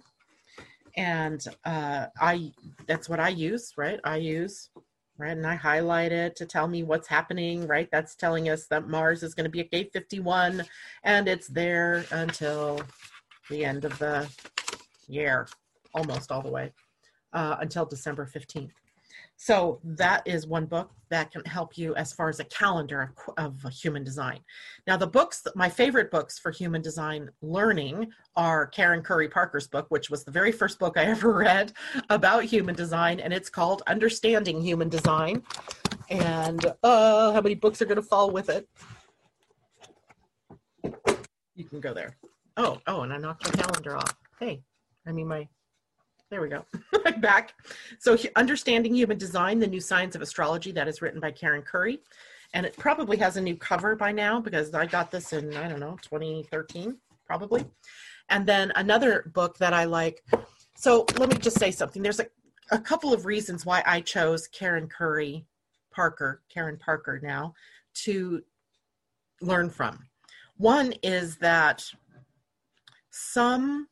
[SPEAKER 1] And that's what I use, right? And I highlight it to tell me what's happening, right? That's telling us that Mars is going to be at gate 51, and it's there until the end of the year, almost all the way, until December 15th. So that is one book that can help you as far as a calendar of human design. Now, my favorite books for human design learning are Karen Curry Parker's book, which was the very first book I ever read about human design, and it's called Understanding Human Design. And how many books are going to fall with it? You can go there. Oh, and I knocked my calendar off. Hey, there we go. I'm back. So Understanding Human Design, the New Science of Astrology, that is written by Karen Curry. And it probably has a new cover by now because I got this in, 2013, probably. And then another book that I like. So let me just say something. There's a couple of reasons why I chose Karen Parker now, to learn from. One is that some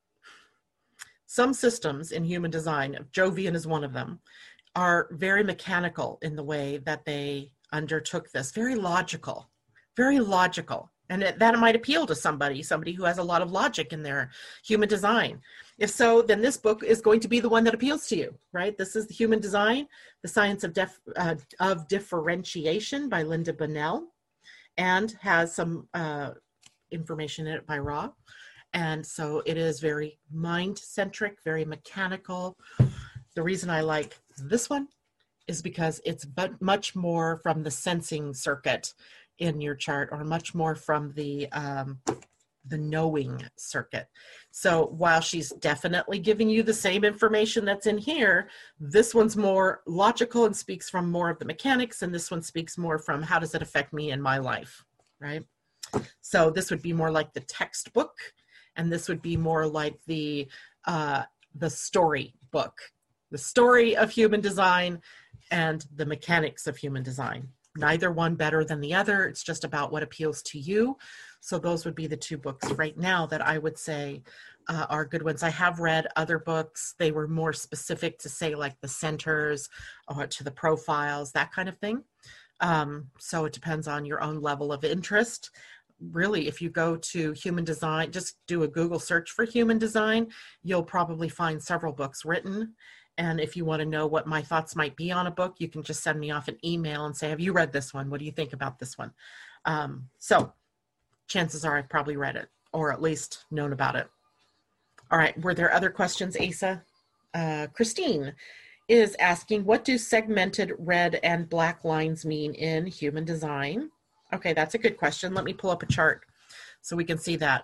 [SPEAKER 1] systems in human design, Jovian is one of them, are very mechanical in the way that they undertook this, very logical. And that might appeal to somebody who has a lot of logic in their human design. If so, then this book is going to be the one that appeals to you, right? This is the Human Design, The Science of Differentiation by Linda Bunnell, and has some information in it by Ra. And so it is very mind-centric, very mechanical. The reason I like this one is because it's much more from the sensing circuit in your chart, or much more from the knowing circuit. So while she's definitely giving you the same information that's in here, this one's more logical and speaks from more of the mechanics, and this one speaks more from how does it affect me in my life, right? So this would be more like the textbook, and this would be more like the story book, the story of human design and the mechanics of human design. Neither one better than the other. It's just about what appeals to you. So those would be the two books right now that I would say are good ones. I have read other books. They were more specific to, say, like the centers or to the profiles, that kind of thing. So it depends on your own level of interest. Really, if you go to human design, just do a Google search for human design, you'll probably find several books written. And if you want to know what my thoughts might be on a book, you can just send me off an email and say, have you read this one? What do you think about this one? So chances are I've probably read it, or at least known about it. All right, were there other questions, Asa? Christine is asking, what do segmented red and black lines mean in human design? Okay, that's a good question. Let me pull up a chart so we can see that.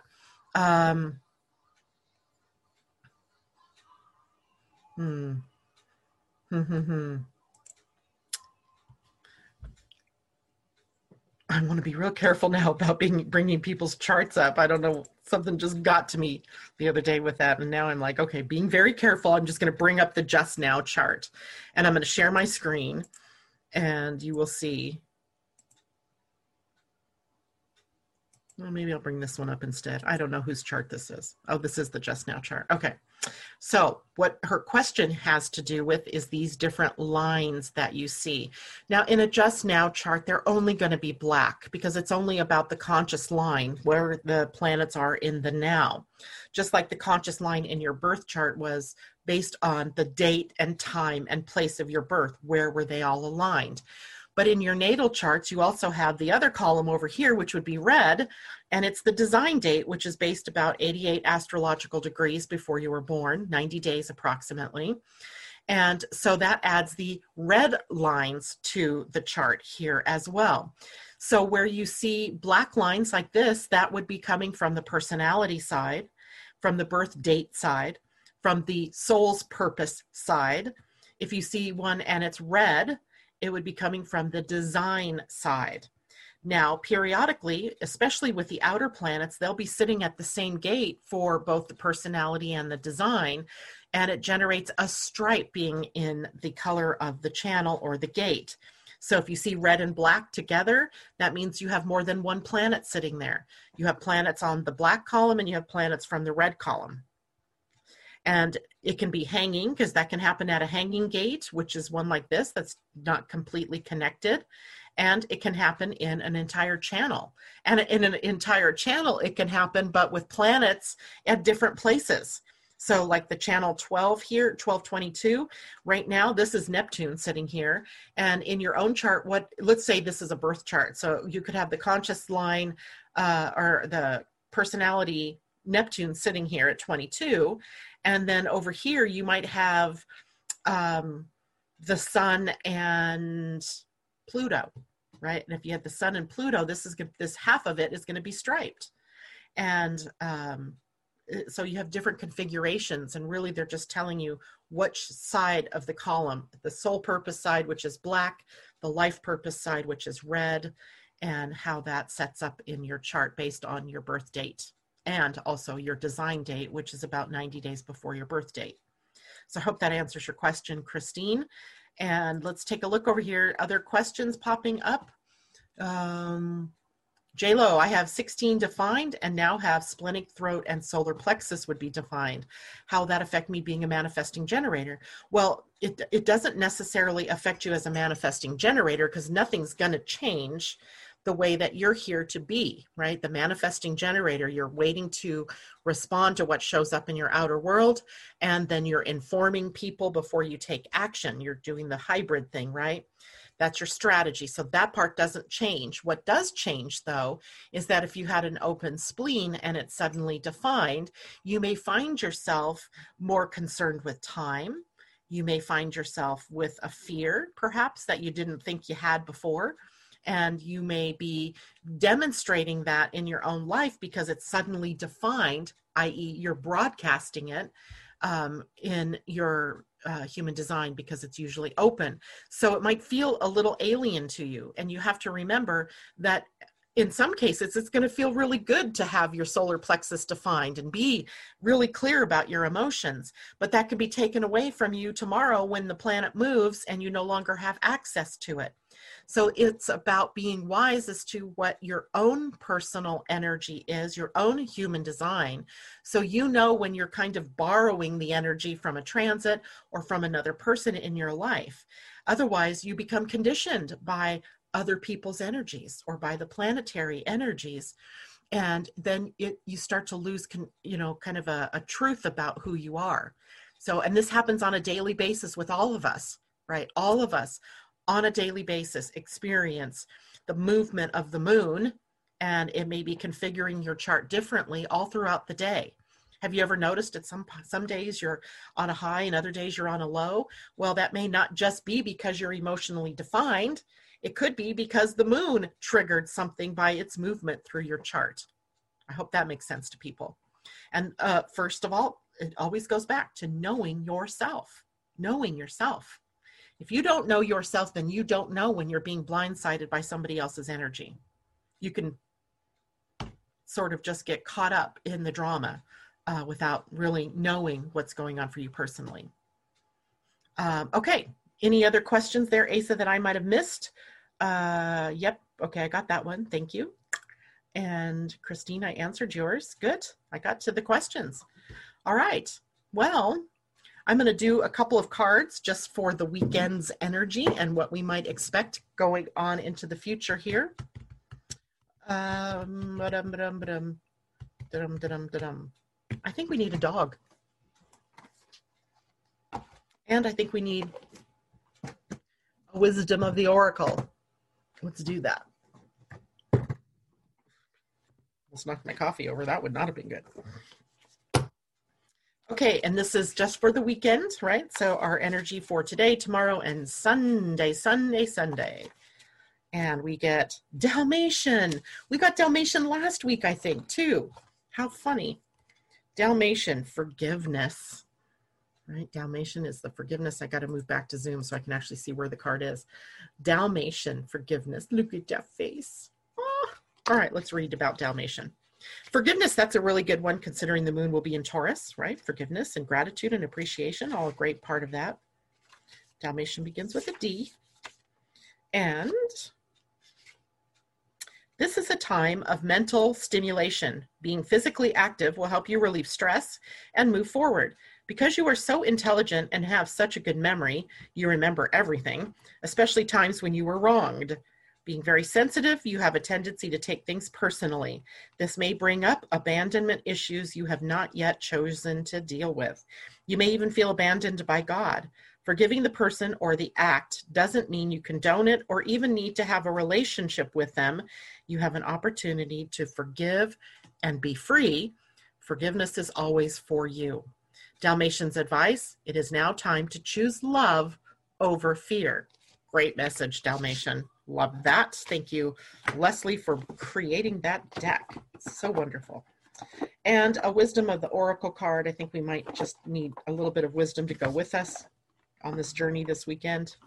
[SPEAKER 1] I want to be real careful now about bringing people's charts up. I don't know, something just got to me the other day with that. And now I'm like, okay, being very careful. I'm just going to bring up the Just Now chart, and I'm going to share my screen, and you will see. Well, maybe I'll bring this one up instead. I don't know whose chart this is. Oh, this is the Just Now chart. Okay. So what her question has to do with is these different lines that you see. Now, in a Just Now chart, they're only going to be black because it's only about the conscious line where the planets are in the now. Just like the conscious line in your birth chart was based on the date and time and place of your birth. Where were they all aligned? But in your natal charts, you also have the other column over here, which would be red, and it's the design date, which is based about 88 astrological degrees before you were born, 90 days approximately. And so that adds the red lines to the chart here as well. So where you see black lines like this, that would be coming from the personality side, from the birth date side, from the soul's purpose side. If you see one and it's red, it would be coming from the design side. Now, periodically, especially with the outer planets, they'll be sitting at the same gate for both the personality and the design, and it generates a stripe being in the color of the channel or the gate. So if you see red and black together, that means you have more than one planet sitting there. You have planets on the black column and you have planets from the red column. And it can be hanging, because that can happen at a hanging gate, which is one like this that's not completely connected. And it can happen in an entire channel. And in an entire channel, it can happen, but with planets at different places. So like the channel 12 here, 1222, right now, this is Neptune sitting here. And in your own chart, let's say this is a birth chart. So you could have the conscious line or the personality Neptune sitting here at 22. And then over here, you might have the Sun and Pluto, right? And if you had the Sun and Pluto, this half of it is going to be striped. And so you have different configurations, and really they're just telling you which side of the column, the soul purpose side, which is black, the life purpose side, which is red, and how that sets up in your chart based on your birth date. And also your design date, which is about 90 days before your birth date. So I hope that answers your question, Christine. And let's take a look over here. Other questions popping up. J-Lo, I have 16 defined and now have splenic throat and solar plexus would be defined. How will that affect me being a manifesting generator? Well, it doesn't necessarily affect you as a manifesting generator, because nothing's going to change the way that you're here to be, right? The manifesting generator, you're waiting to respond to what shows up in your outer world, and then you're informing people before you take action. You're doing the hybrid thing, right? That's your strategy. So that part doesn't change. What does change, though, is that if you had an open spleen and it's suddenly defined, you may find yourself more concerned with time. You may find yourself with a fear, perhaps, that you didn't think you had before. And you may be demonstrating that in your own life because it's suddenly defined, i.e. you're broadcasting it in your human design because it's usually open. So it might feel a little alien to you. And you have to remember that in some cases, it's going to feel really good to have your solar plexus defined and be really clear about your emotions. But that could be taken away from you tomorrow when the planet moves and you no longer have access to it. So it's about being wise as to what your own personal energy is, your own human design. So you know when you're kind of borrowing the energy from a transit or from another person in your life. Otherwise, you become conditioned by other people's energies or by the planetary energies. And then you start to lose, kind of a truth about who you are. So, and this happens on a daily basis with all of us, right? All of us on a daily basis experience the movement of the moon, and it may be configuring your chart differently all throughout the day. Have you ever noticed that some days you're on a high and other days you're on a low? Well, that may not just be because you're emotionally defined. It could be because the moon triggered something by its movement through your chart. I hope that makes sense to people. And first of all, it always goes back to knowing yourself. Knowing yourself. If you don't know yourself, then you don't know when you're being blindsided by somebody else's energy. you can sort of just get caught up in the drama without really knowing what's going on for you personally. Okay, any other questions there, Asa, that I might have missed? Yep, okay, I got that one, thank you. And Christine, I answered yours. Good, I got to the questions. All right, well, I'm going to do a couple of cards just for the weekend's energy and what we might expect going on into the future here. I think we need a dog. And I think we need a wisdom of the oracle. Let's do that. Let's knock my coffee over. That would not have been good. Okay, and this is just for the weekend, right? So our energy for today, tomorrow, and Sunday. And we get Dalmatian. We got Dalmatian last week, I think, too. How funny. Dalmatian, forgiveness. Right, Dalmatian is the forgiveness. I got to move back to Zoom so I can actually see where the card is. Dalmatian, forgiveness. Look at that face. Oh. All right, let's read about Dalmatian. Forgiveness, that's a really good one considering the moon will be in Taurus, right? Forgiveness and gratitude and appreciation, all a great part of that. Dalmatian begins with a D. And this is a time of mental stimulation. Being physically active will help you relieve stress and move forward. Because you are so intelligent and have such a good memory, you remember everything, especially times when you were wronged. Being very sensitive, you have a tendency to take things personally. This may bring up abandonment issues you have not yet chosen to deal with. You may even feel abandoned by God. Forgiving the person or the act doesn't mean you condone it or even need to have a relationship with them. You have an opportunity to forgive and be free. Forgiveness is always for you. Dalmatian's advice, it is now time to choose love over fear. Great message, Dalmatian. Love that. Thank you, Leslie, for creating that deck. It's so wonderful. And a wisdom of the oracle card. I think we might just need a little bit of wisdom to go with us on this journey this weekend.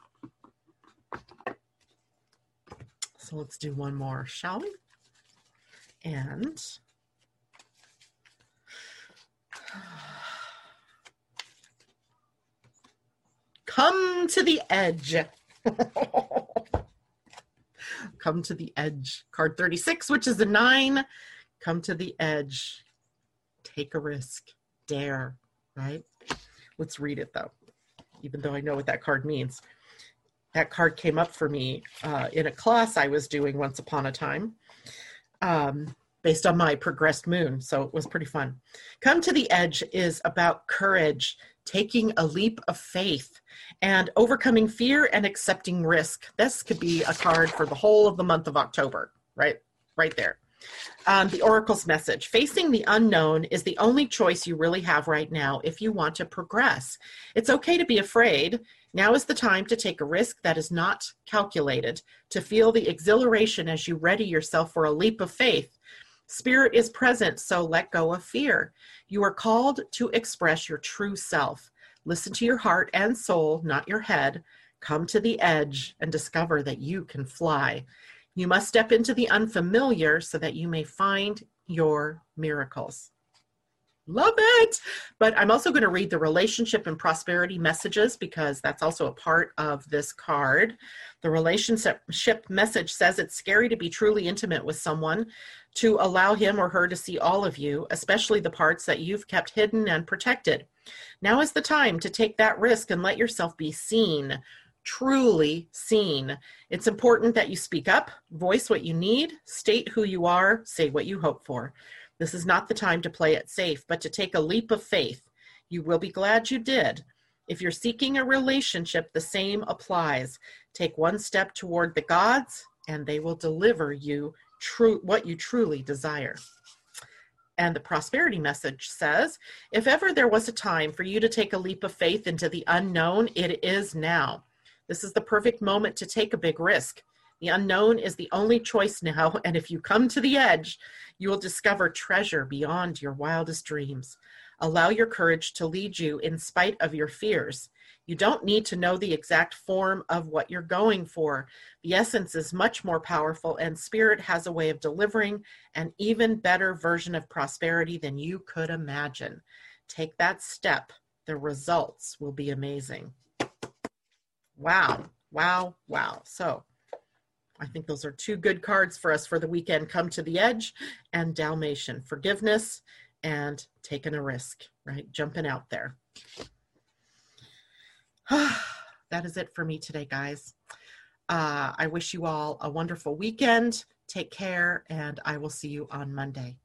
[SPEAKER 1] So let's do one more, shall we? And come to the edge. Come to the edge. Card 36, which is a 9. Come to the edge. Take a risk. Dare, right? Let's read it though, even though I know what that card means. That card came up for me in a class I was doing once upon a time based on my progressed moon. So it was pretty fun. Come to the edge is about courage, taking a leap of faith, and overcoming fear and accepting risk. This could be a card for the whole of the month of October, right? Right there. The Oracle's message. Facing the unknown is the only choice you really have right now if you want to progress. It's okay to be afraid. Now is the time to take a risk that is not calculated, to feel the exhilaration as you ready yourself for a leap of faith. Spirit is present, so let go of fear. You are called to express your true self. Listen to your heart and soul, not your head. Come to the edge and discover that you can fly. You must step into the unfamiliar so that you may find your miracles. Love it. But I'm also going to read the relationship and prosperity messages because that's also a part of this card. The relationship message says it's scary to be truly intimate with someone, to allow him or her to see all of you, especially the parts that you've kept hidden and protected. Now is the time to take that risk and let yourself be seen, truly seen. It's important that you speak up, voice what you need, state who you are, say what you hope for. This is not the time to play it safe, but to take a leap of faith. You will be glad you did. If you're seeking a relationship, the same applies. Take one step toward the gods, and they will deliver you what you truly desire. And the prosperity message says, if ever there was a time for you to take a leap of faith into the unknown, it is now. This is the perfect moment to take a big risk. The unknown is the only choice now, and if you come to the edge, you will discover treasure beyond your wildest dreams. Allow your courage to lead you in spite of your fears. You don't need to know the exact form of what you're going for. The essence is much more powerful, and Spirit has a way of delivering an even better version of prosperity than you could imagine. Take that step. The results will be amazing. Wow, wow, wow. So I think those are two good cards for us for the weekend. Come to the Edge and Dalmatian. Forgiveness and taking a risk, right? Jumping out there. That is it for me today, guys. I wish you all a wonderful weekend. Take care, and I will see you on Monday.